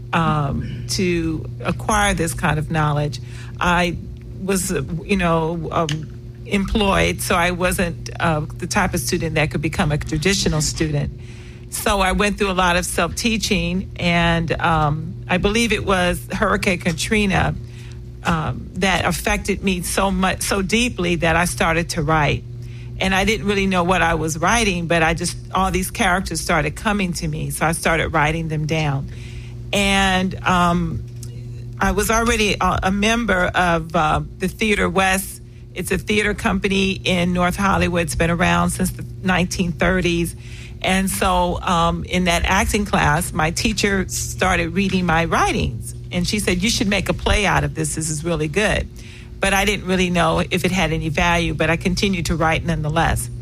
S15: um, to acquire this kind of knowledge. I was, you know, um, employed, so I wasn't uh, the type of student that could become a traditional student. So I went through a lot of self-teaching, and um, I believe it was Hurricane Katrina um, that affected me so much, so deeply that I started to write. And I didn't really know what I was writing, but I just, all these characters started coming to me, so I started writing them down. And um, I was already a, a member of uh, the Theater West. It's a theater company in North Hollywood. It's been around since the nineteen thirties. And so um, in that acting class, my teacher started reading my writings. And she said, you should make a play out of this. This is really good. But I didn't really know if it had any value, but I continued to write nonetheless.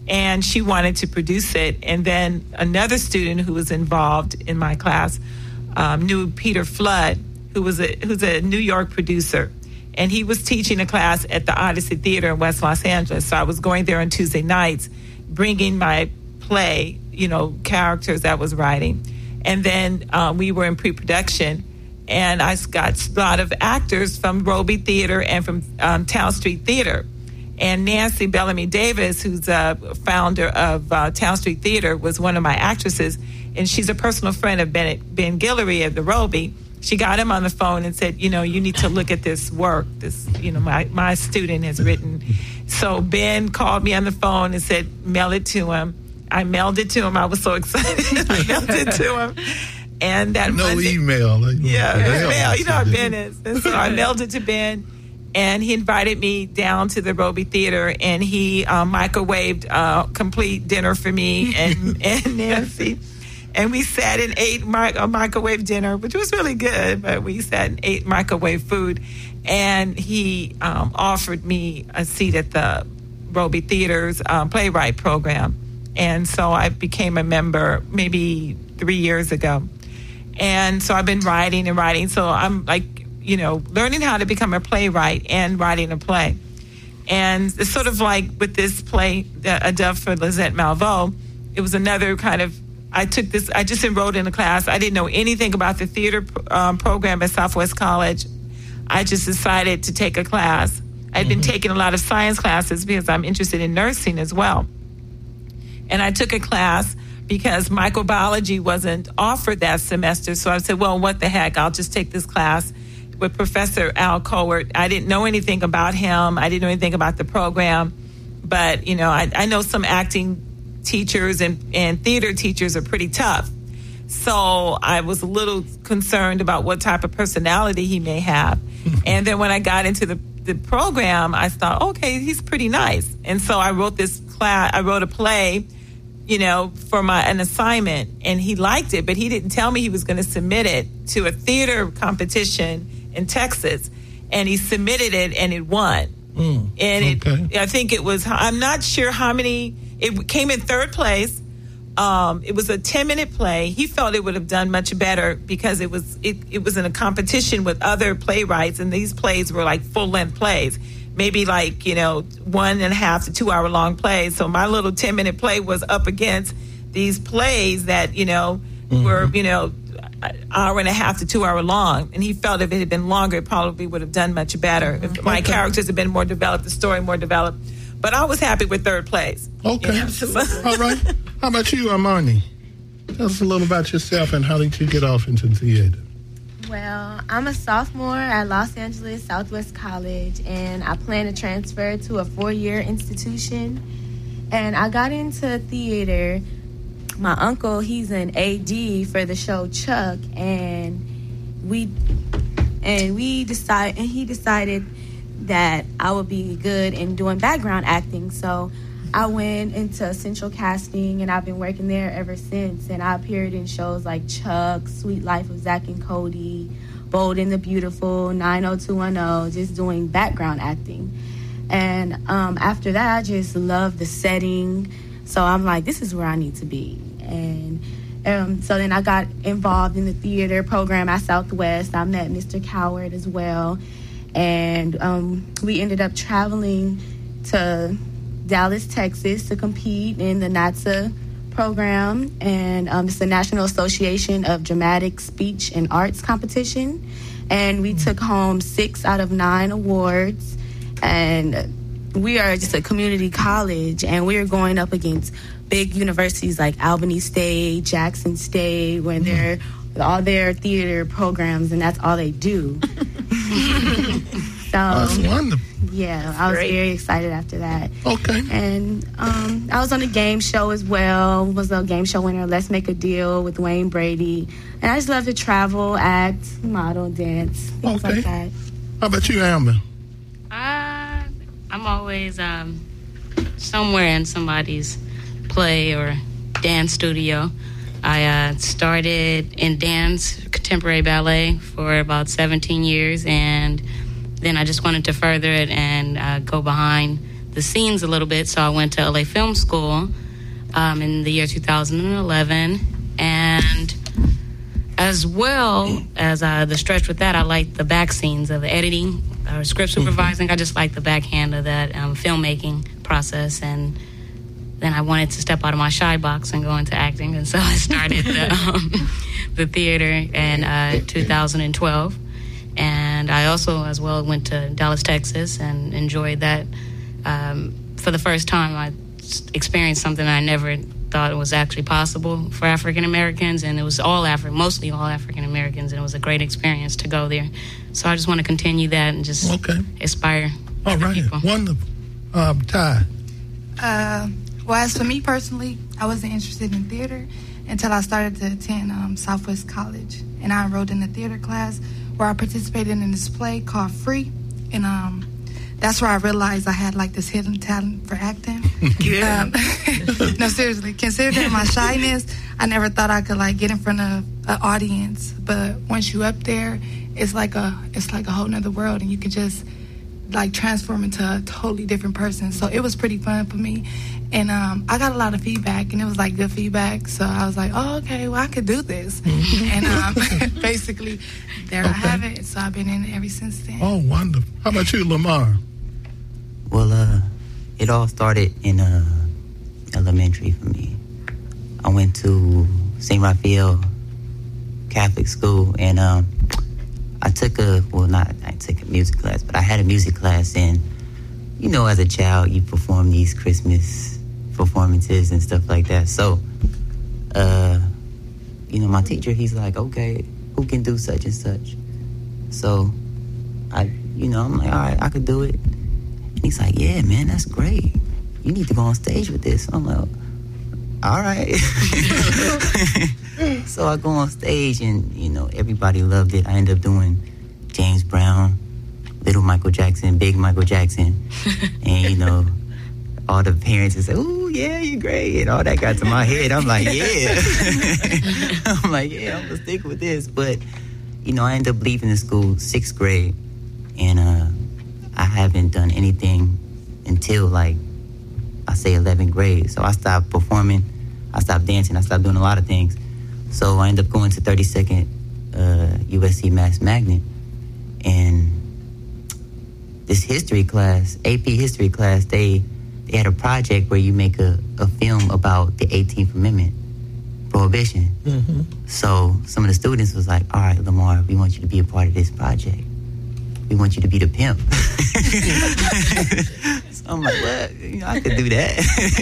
S15: and she wanted to produce it. And then another student who was involved in my class um, knew Peter Flood, who was a who's a New York producer, and he was teaching a class at the Odyssey Theater in West Los Angeles. So I was going there on Tuesday nights, bringing my play, you know, characters that I was writing, and then uh, we were in pre-production. And I got a lot of actors from Roby Theater and from um, Town Street Theater. And Nancy Bellamy Davis, who's a founder of uh, Town Street Theater, was one of my actresses. And she's a personal friend of Ben, Ben Guillory of the Roby. She got him on the phone and said, you know, you need to look at this work. This, you know, my, my student has written. So Ben called me on the phone and said, mail it to him. I mailed it to him. I was so excited. I mailed it to him. And that
S14: no
S15: Monday,
S14: email. Like,
S15: yeah,
S14: mail.
S15: mail. You know how Ben is. And so I mailed it to Ben, and he invited me down to the Roby Theater, and he um, microwaved uh, complete dinner for me and, and Nancy. And we sat and ate mi- a microwave dinner, which was really good, but we sat and ate microwave food. And he um, offered me a seat at the Roby Theater's um, playwright program. And so I became a member maybe three years ago. And so I've been writing and writing. So I'm like, you know, learning how to become a playwright and writing a play. And it's sort of like with this play, A Dove for Lizette Malveaux, it was another kind of, I took this, I just enrolled in a class. I didn't know anything about the theater um, program at Southwest College. I just decided to take a class. I'd mm-hmm. been taking a lot of science classes because I'm interested in nursing as well. And I took a class because microbiology wasn't offered that semester. So I said, well, what the heck? I'll just take this class with Professor Al Cowart. I didn't know anything about him. I didn't know anything about the program. But, you know, I, I know some acting teachers and, and theater teachers are pretty tough. So I was a little concerned about what type of personality he may have. And then when I got into the, the program, I thought, okay, he's pretty nice. And so I wrote this class, I wrote a play, you know, for my an assignment, and he liked it, but he didn't tell me he was going to submit it to a theater competition in Texas, and he submitted it, and it won. Mm, and okay. it, I think it was, I'm not sure how many, it came in third place. Um, it was a ten-minute play. He felt it would have done much better because it was it, it was in a competition with other playwrights, and these plays were like full-length plays. Maybe like, you know, one and a half to two hour long plays. So my little ten minute play was up against these plays that, you know, mm-hmm. were, you know, an hour and a half to two hour long. And he felt if it had been longer, it probably would have done much better. Mm-hmm. If my okay. characters had been more developed, the story more developed. But I was happy with third place.
S14: Okay. Yeah. All right. How about you, Armani? Tell us a little about yourself and how did you get off into theater?
S16: Well, I'm a sophomore at Los Angeles Southwest College, and I plan to transfer to a four-year institution. And I got into theater. My uncle, he's an A D for the show Chuck, and we and we decide and he decided that I would be good in doing background acting. So I went into Central Casting, and I've been working there ever since. And I appeared in shows like Chuck, Sweet Life of Zack and Cody, Bold and the Beautiful, nine oh two one oh, just doing background acting. And um, after that, I just loved the setting. So I'm like, this is where I need to be. And um, so then I got involved in the theater program at Southwest. I met Mister Cowart as well. And um, we ended up traveling to Dallas, Texas to compete in the N A T S A program. And um, it's the National Association of Dramatic Speech and Arts competition. And we took home six out of nine awards. And we are just a community college, and we are going up against big universities like Albany State, Jackson State, when they're all their theater programs, and that's all they do. So,
S14: that's wonderful.
S16: Yeah, I was Great. very excited after that.
S14: Okay.
S16: And um, I was on a game show as well. Was a game show winner, Let's Make a Deal with Wayne Brady. And I just love to travel, act, model, dance, things
S14: okay.
S16: like that.
S14: How about you, Amber?
S17: Uh, I'm always um, somewhere in somebody's play or dance studio. I uh, started in dance, contemporary ballet, for about seventeen years, and then I just wanted to further it and uh, go behind the scenes a little bit. So I went to L A Film School um, in the year two thousand eleven, and as well as uh, the stretch with that, I like the back scenes of the editing, uh, script supervising. Mm-hmm. I just like the backhand of that um, filmmaking process, and then I wanted to step out of my shy box and go into acting, and so I started the, um, the theater in uh, two thousand twelve. And I also, as well, went to Dallas, Texas, and enjoyed that. Um, for the first time, I experienced something I never thought it was actually possible for African Americans, and it was all Afri- mostly all African Americans, and it was a great experience to go there. So I just want to continue that and just
S14: okay.
S17: inspire
S14: all right.
S17: people.
S14: Wonderful. Um, Ty.
S18: Uh, well, as for me personally, I wasn't interested in theater until I started to attend um, Southwest College, and I enrolled in a theater class where I participated in this play called Free, and um, that's where I realized I had like this hidden talent for acting. Yeah. Um, no, seriously, considering my shyness, I never thought I could like get in front of an audience. But once you up there, it's like a it's like a whole nother world, and you can just like transform into a totally different person. So it was pretty fun for me, and um, I got a lot of feedback, and it was like good feedback. So I was like, oh, okay, well I could do this, and um, basically there okay. I have it. So I've been in it ever since then.
S14: Oh, wonderful! How about you, Lamar?
S19: Well, uh, it all started in uh, elementary for me. I went to Saint Raphael Catholic School, and um, I took a, well, not, I took a music class, but I had a music class, and, you know, as a child, you perform these Christmas performances and stuff like that. So, uh, you know, my teacher, he's like, okay, who can do such and such? So, I, you know, I'm like, all right, I could do it. And he's like, yeah, man, that's great. You need to go on stage with this. I'm like, all right. So I go on stage, and, you know, everybody loved it. I end up doing James Brown, Little Michael Jackson, Big Michael Jackson. And, you know, all the parents would say, ooh, yeah, you're great. And all that got to my head. I'm like, yeah. I'm like, yeah, I'm going to stick with this. But, you know, I end up leaving the school sixth grade. And uh, I haven't done anything until, like, I say eleventh grade. So I stopped performing. I stopped dancing. I stopped doing a lot of things. So I ended up going to thirty-second uh, U S C Mass Magnet. And this history class, A P history class, they they had a project where you make a, a film about the eighteenth Amendment, Prohibition. Mm-hmm. So some of the students was like, all right, Lamar, we want you to be a part of this project. We want you to be the pimp. So I'm like, what? You know, I could do that.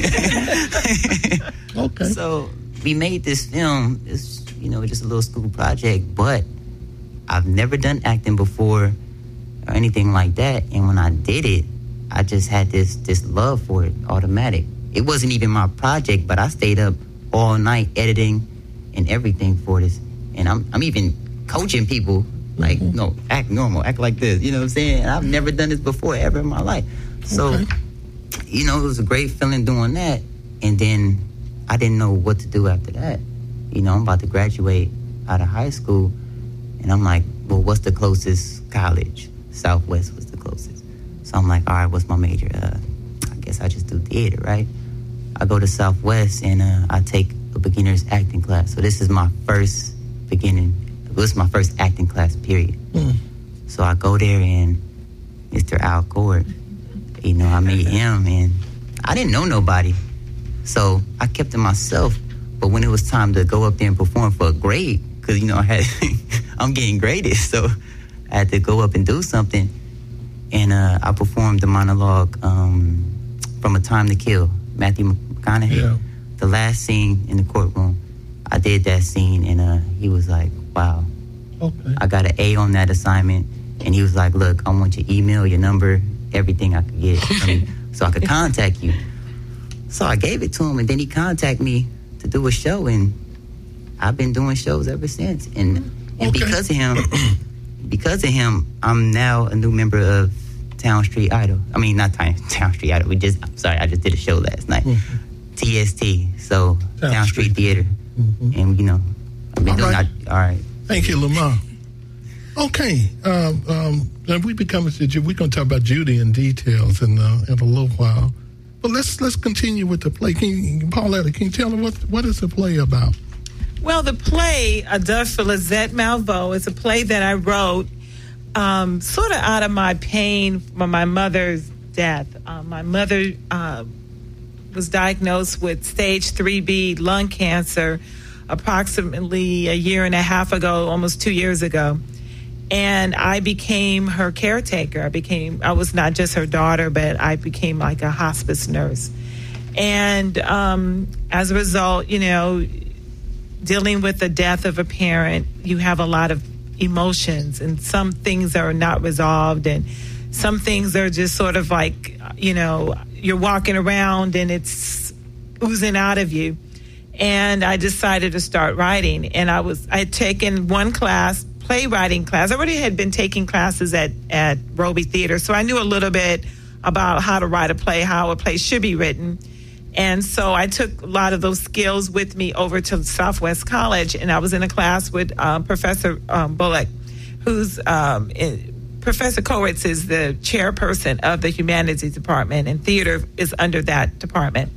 S14: Okay.
S19: So we made this film. It's, you know, just a little school project, but I've never done acting before or anything like that. And when I did it, I just had this this love for it, automatic. It wasn't even my project, but I stayed up all night editing and everything for this. And I'm I'm even coaching people. Like, mm-hmm. no, act normal, act like this. You know what I'm saying? And I've never done this before ever in my life. So, okay. you know, it was a great feeling doing that. And then I didn't know what to do after that. You know, I'm about to graduate out of high school. And I'm like, well, what's the closest college? Southwest was the closest. So I'm like, all right, what's my major? Uh, I guess I just do theater, right? I go to Southwest, and uh, I take a beginner's acting class. So this is my first beginning. This is my first acting class, period. Mm. So I go there, and Mister Al Cord, you know, I meet him, and I didn't know nobody. So I kept to myself. But when it was time to go up there and perform for a grade, because, you know, I had I'm getting graded, so I had to go up and do something. And uh, I performed the monologue um, from A Time to Kill, Matthew McConaughey. Yeah. The last scene in the courtroom, I did that scene, and uh, he was like, wow. Okay. I got an A on that assignment, and he was like, look, I want your email, your number, everything I could get from you so I could contact you. So I gave it to him, and then he contacted me to do a show, and I've been doing shows ever since. And and okay. because of him, because of him, I'm now a new member of Town Street Idol. I mean, not Town, Town Street Idol. We just, I'm sorry, I just did a show last night. Mm-hmm. T S T, so Town, Town Street, Street Theater. Mm-hmm. And, you know, I've been
S14: all
S19: doing
S14: right.
S19: that. All right.
S14: Thank you, Lamar. Okay, um, um, and we become we're going to talk about Judy in details in uh, in a little while, but let's let's continue with the play. Can you, Pauletta, can you tell them what what is the play about?
S15: Well, the play A Dove for Lizette Malveaux is a play that I wrote um, sort of out of my pain from my mother's death. Uh, my mother uh, was diagnosed with stage three B lung cancer approximately a year and a half ago, almost two years ago. And I became her caretaker. I became, I was not just her daughter, but I became like a hospice nurse. And um, as a result, you know, dealing with the death of a parent, you have a lot of emotions, and some things are not resolved, and some things are just sort of like, you know, you're walking around and it's oozing out of you. And I decided to start writing. And I was, I had taken one class, playwriting class. I already had been taking classes at, at Roby Theater, so I knew a little bit about how to write a play, how a play should be written. And so I took a lot of those skills with me over to Southwest College, and I was in a class with uh, Professor um, Bullock, who's um, in, Professor Kowitz is the chairperson of the humanities department, and theater is under that department.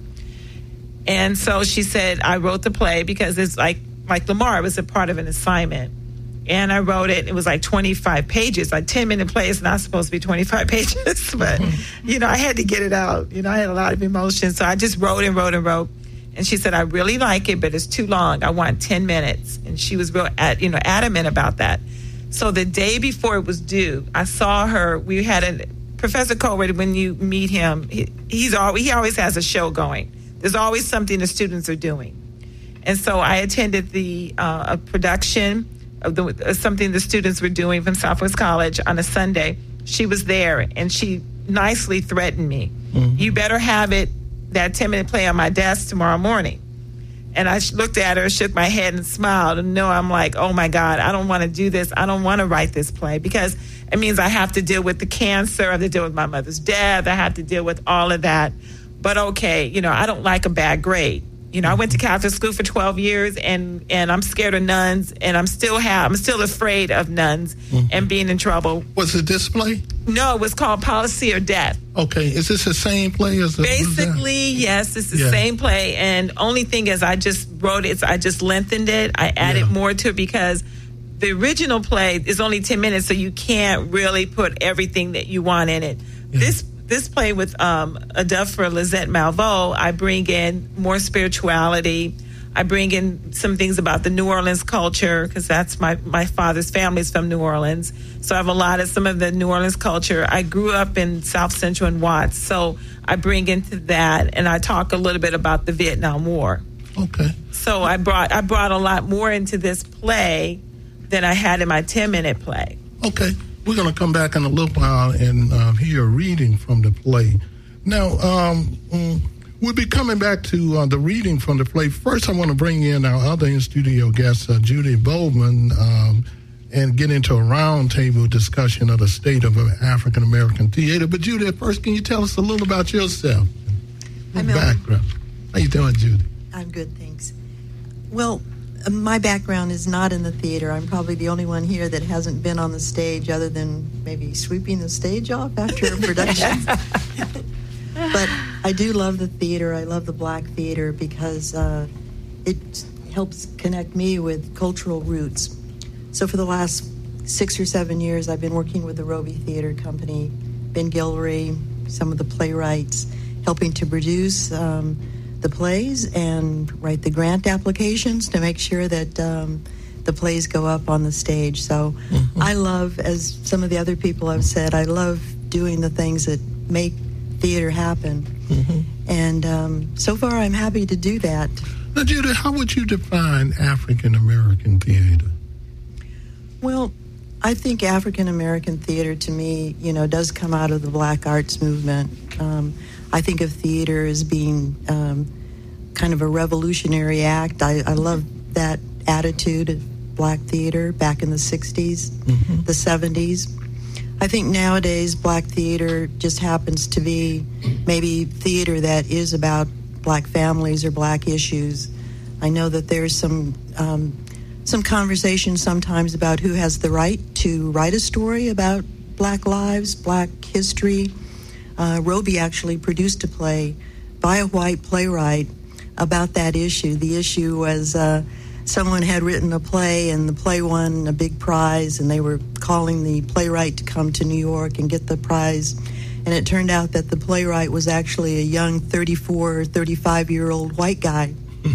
S15: And so she said, I wrote the play because it's like, like Lamar, it was a part of an assignment. And I wrote it. It was like twenty-five pages. Like ten-minute play is not supposed to be twenty-five pages. But, you know, I had to get it out. You know, I had a lot of emotion. So I just wrote and wrote and wrote. And she said, I really like it, but it's too long. I want ten minutes. And she was real, ad, you know, adamant about that. So the day before it was due, I saw her. We had a Professor Colbert. When you meet him, he, he's always, he always has a show going. There's always something the students are doing. And so I attended the uh, a production of the, uh, something the students were doing from Southwest College on a Sunday. She was there, and she nicely threatened me. Mm-hmm. You better have it, that ten-minute play on my desk tomorrow morning. And I looked at her, shook my head, and smiled. And no, I'm like, oh, my God, I don't want to do this. I don't want to write this play because it means I have to deal with the cancer. I have to deal with my mother's death. I have to deal with all of that. But okay, you know, I don't like a bad grade. You know, I went to Catholic school for twelve years, and, and I'm scared of nuns, and I'm still have I'm still afraid of nuns mm-hmm. and being in trouble.
S14: Was it this play?
S15: No, it was called Policy or Death.
S14: Okay, is this the same play as the
S15: Basically, yes, it's the yeah. same play, and only thing is I just wrote it, I just lengthened it. I added yeah. more to it because the original play is only ten minutes, so you can't really put everything that you want in it. Yeah. This This play with um, A Dove for Lizette Malveaux, I bring in more spirituality. I bring in some things about the New Orleans culture because that's my, my father's family is from New Orleans. So I have a lot of some of the New Orleans culture. I grew up in South Central and Watts, so I bring into that, and I talk a little bit about the Vietnam War.
S14: Okay.
S15: So I brought I brought a lot more into this play than I had in my ten-minute play.
S14: Okay. We're going to come back in a little while and uh, hear a reading from the play. Now, um, um, we'll be coming back to uh, the reading from the play. First, I want to bring in our other in-studio guest, uh, Judy Bowman, um, and get into a roundtable discussion of the state of African-American theater. But, Judy, first, can you tell us a little about yourself?
S20: Your
S14: background. How you doing, Judy?
S20: I'm good, thanks. Well, my background is not in the theater. I'm probably the only one here that hasn't been on the stage other than maybe sweeping the stage off after a production. But I do love the theater. I love the Black theater because uh, it helps connect me with cultural roots. So for the last six or seven years, I've been working with the Roby Theater Company, Ben Gilroy, some of the playwrights, helping to produce um, the plays and write the grant applications to make sure that um, the plays go up on the stage. So mm-hmm. I love, as some of the other people have said, I love doing the things that make theater happen. Mm-hmm. And um, so far I'm happy to do that.
S14: Now, Judy, how would you define African-American theater?
S20: Well, I think African-American theater to me, you know, does come out of the Black arts movement. Um, I think of theater as being um, kind of a revolutionary act. I, I love that attitude of Black theater back in the sixties, mm-hmm. the seventies. I think nowadays Black theater just happens to be maybe theater that is about Black families or Black issues. I know that there's some um, some conversation sometimes about who has the right to write a story about Black lives, Black history. Uh, Roby actually produced a play by a white playwright about that issue. The issue was uh, someone had written a play, and the play won a big prize, and they were calling the playwright to come to New York and get the prize. And it turned out that the playwright was actually a young thirty-four or thirty-five-year-old white guy.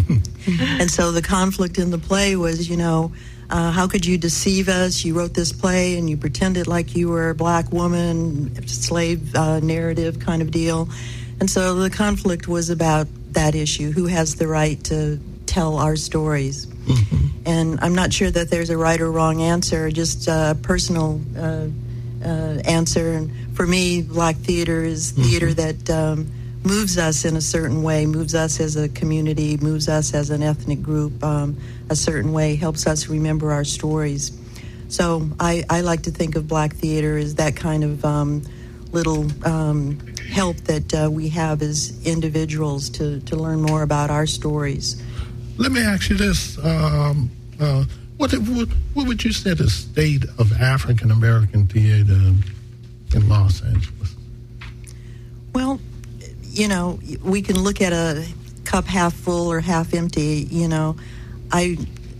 S20: And so the conflict in the play was, you know, uh, how could you deceive us? You wrote this play and you pretended like you were a black woman, slave uh, narrative kind of deal. And so the conflict was about that issue. Who has the right to tell our stories? Mm-hmm. And I'm not sure that there's a right or wrong answer, just a personal uh, uh, answer. And for me, Black theater is theater mm-hmm. that um, moves us in a certain way, moves us as a community, moves us as an ethnic group um, a certain way, helps us remember our stories. So I, I like to think of Black theater as that kind of um, little um, help that uh, we have as individuals to, to learn more about our stories.
S14: Let me ask you this. Um, uh, what, what, what would you say the state of African American theater in Los Angeles?
S20: Well, you know, we can look at a cup half full or half empty. You know, I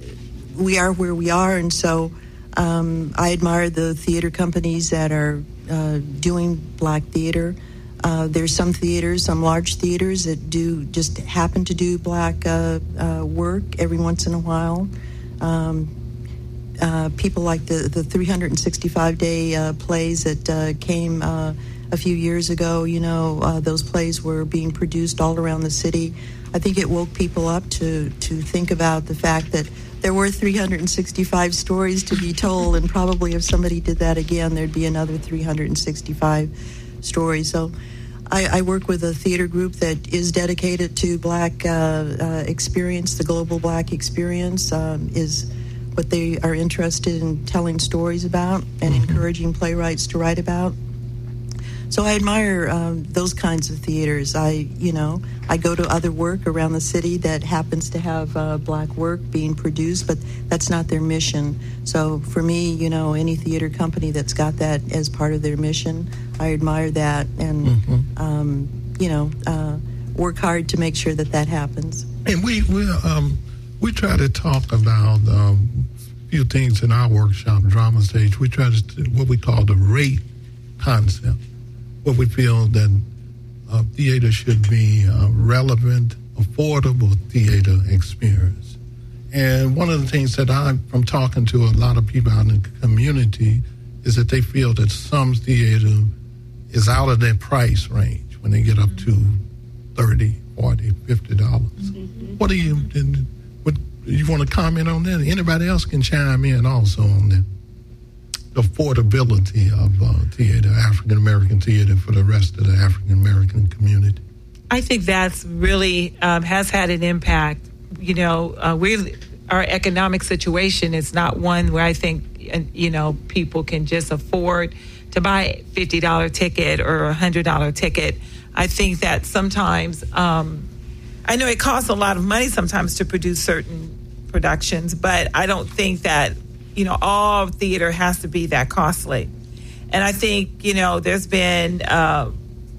S20: we are where we are, and so um, I admire the theater companies that are uh, doing Black theater. Uh, there's some theaters, some large theaters that do just happen to do Black uh, uh, work every once in a while. Um, uh, people like the, the three hundred sixty-five day uh, plays that uh, came uh, a few years ago, you know, uh, those plays were being produced all around the city. I think it woke people up to, to think about the fact that there were three hundred sixty-five stories to be told, and probably if somebody did that again, there'd be another three hundred sixty-five stories. So I, I work with a theater group that is dedicated to Black uh, uh, experience. The Global Black Experience um, is what they are interested in telling stories about and mm-hmm. encouraging playwrights to write about. So I admire um, those kinds of theaters. I, you know, I go to other work around the city that happens to have uh, Black work being produced, but that's not their mission. So for me, you know, any theater company that's got that as part of their mission, I admire that and, mm-hmm. um, you know, uh, work hard to make sure that that happens.
S14: And we we um, we try to talk about um, a few things in our workshop, Drama Stage. We try to what we call the rate concept. What we feel that uh, theater should be a relevant, affordable theater experience. And one of the things that I, from talking to a lot of people out in the community, is that they feel that some theater is out of their price range when they get up to thirty, forty, fifty dollars. Mm-hmm. What do you, what, you want to comment on that? Anybody else can chime in also on that. The affordability of uh, theater, African American theater, for the rest of the African American community.
S15: I think that's really um, has had an impact. You know, uh, we our economic situation is not one where I think you know people can just afford to buy a fifty dollar ticket or a hundred dollar ticket. I think that sometimes um, I know it costs a lot of money sometimes to produce certain productions, but I don't think that. You know, all theater has to be that costly. And I think, you know, there's been uh,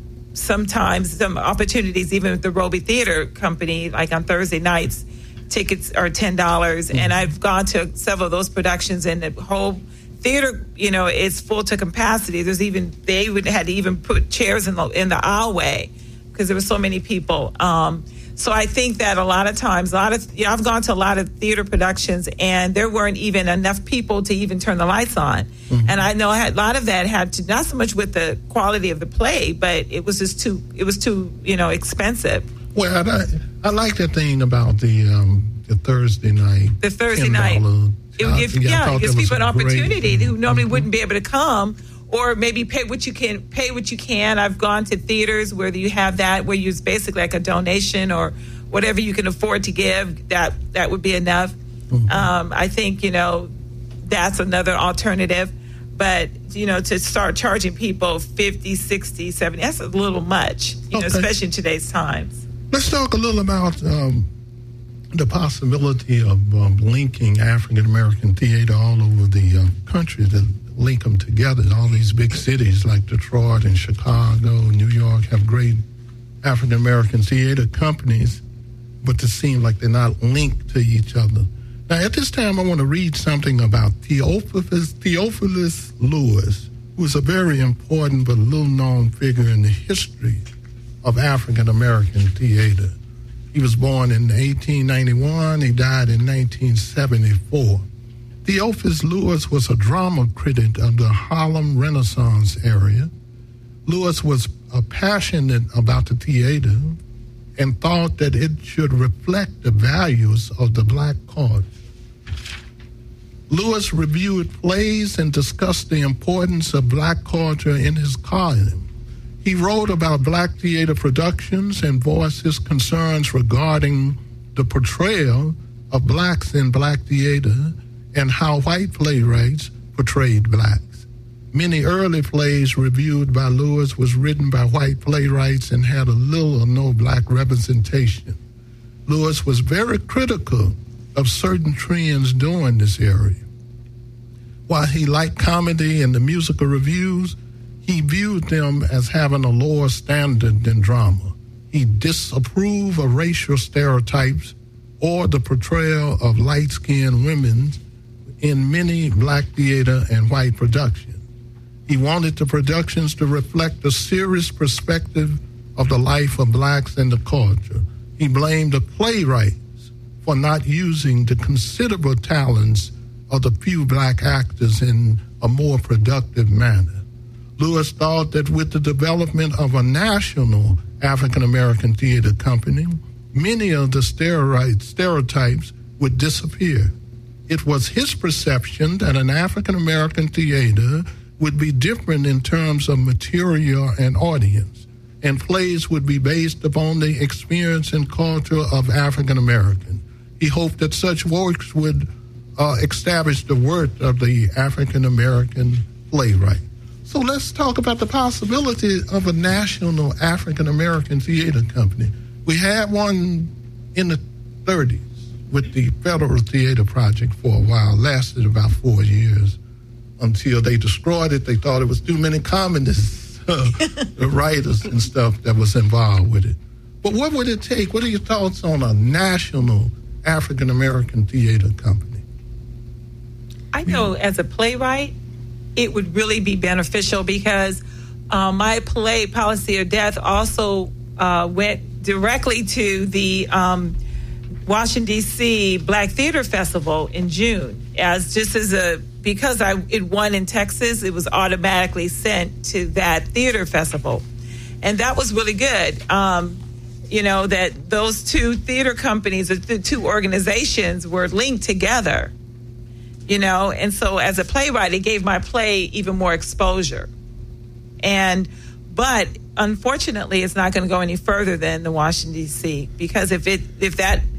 S15: sometimes some opportunities, even with the Roby Theater Company, like on Thursday nights, tickets are ten dollars. Mm-hmm. And I've gone to several of those productions, and the whole theater, you know, is full to capacity. There's even, they would had to even put chairs in the, in the aisleway because there were so many people. Um, So I think that a lot of times, a lot of you know, I've gone to a lot of theater productions, and there weren't even enough people to even turn the lights on. Mm-hmm. And I know a lot of that had to not so much with the quality of the play, but it was just too it was too you know expensive.
S14: Well, I, I like the thing about the um, the Thursday night.
S15: The Thursday night, it would give, yeah, yeah it gives people an opportunity who normally mm-hmm. wouldn't be able to come. Or maybe pay what you can. Pay what you can. I've gone to theaters where you have that, where you use basically like a donation or whatever you can afford to give. That that would be enough. Mm-hmm. Um, I think you know that's another alternative. But you know to start charging people fifty, sixty, seventy, that's a little much. You okay. know, especially in today's times.
S14: Let's talk a little about um, the possibility of um, linking African American theater all over the uh, country, to link them together. All these big cities like Detroit and Chicago, New York have great African American theater companies, but to seem like they're not linked to each other. Now, at this time, I want to read something about Theophilus, Theophilus Lewis, who is a very important but little-known figure in the history of African American theater. He was born in eighteen ninety-one. He died in nineteen seventy-four. Theophilus Lewis was a drama critic of the Harlem Renaissance area. Lewis was uh, passionate about the theater and thought that it should reflect the values of the black culture. Lewis reviewed plays and discussed the importance of black culture in his column. He wrote about black theater productions and voiced his concerns regarding the portrayal of blacks in black theater and how white playwrights portrayed blacks. Many early plays reviewed by Lewis was written by white playwrights and had a little or no black representation. Lewis was very critical of certain trends during this area. While he liked comedy and the musical reviews, he viewed them as having a lower standard than drama. He disapproved of racial stereotypes or the portrayal of light-skinned women in many black theater and white productions. He wanted the productions to reflect a serious perspective of the life of blacks and the culture. He blamed the playwrights for not using the considerable talents of the few black actors in a more productive manner. Lewis thought that with the development of a national African-American theater company, many of the stereotypes would disappear. It was his perception that an African-American theater would be different in terms of material and audience, and plays would be based upon the experience and culture of African-Americans. He hoped that such works would uh, establish the worth of the African-American playwright. So let's talk about the possibility of a national African-American theater company. We had one in the thirties with the Federal Theater Project for a while, lasted about four years until they destroyed it. They thought it was too many communists, uh, the writers and stuff that was involved with it. But what would it take? What are your thoughts on a national African-American theater company?
S15: I know as a playwright, it would really be beneficial because uh, my play, Policy or Death, also uh, went directly to the um, Washington, D C Black Theater Festival in June. As just as a, because I it won in Texas, it was automatically sent to that theater festival. And that was really good. Um, you know, that those two theater companies, the two organizations were linked together. You know, and so as a playwright, it gave my play even more exposure. And, but unfortunately, it's not going to go any further than the Washington, D C because if it if that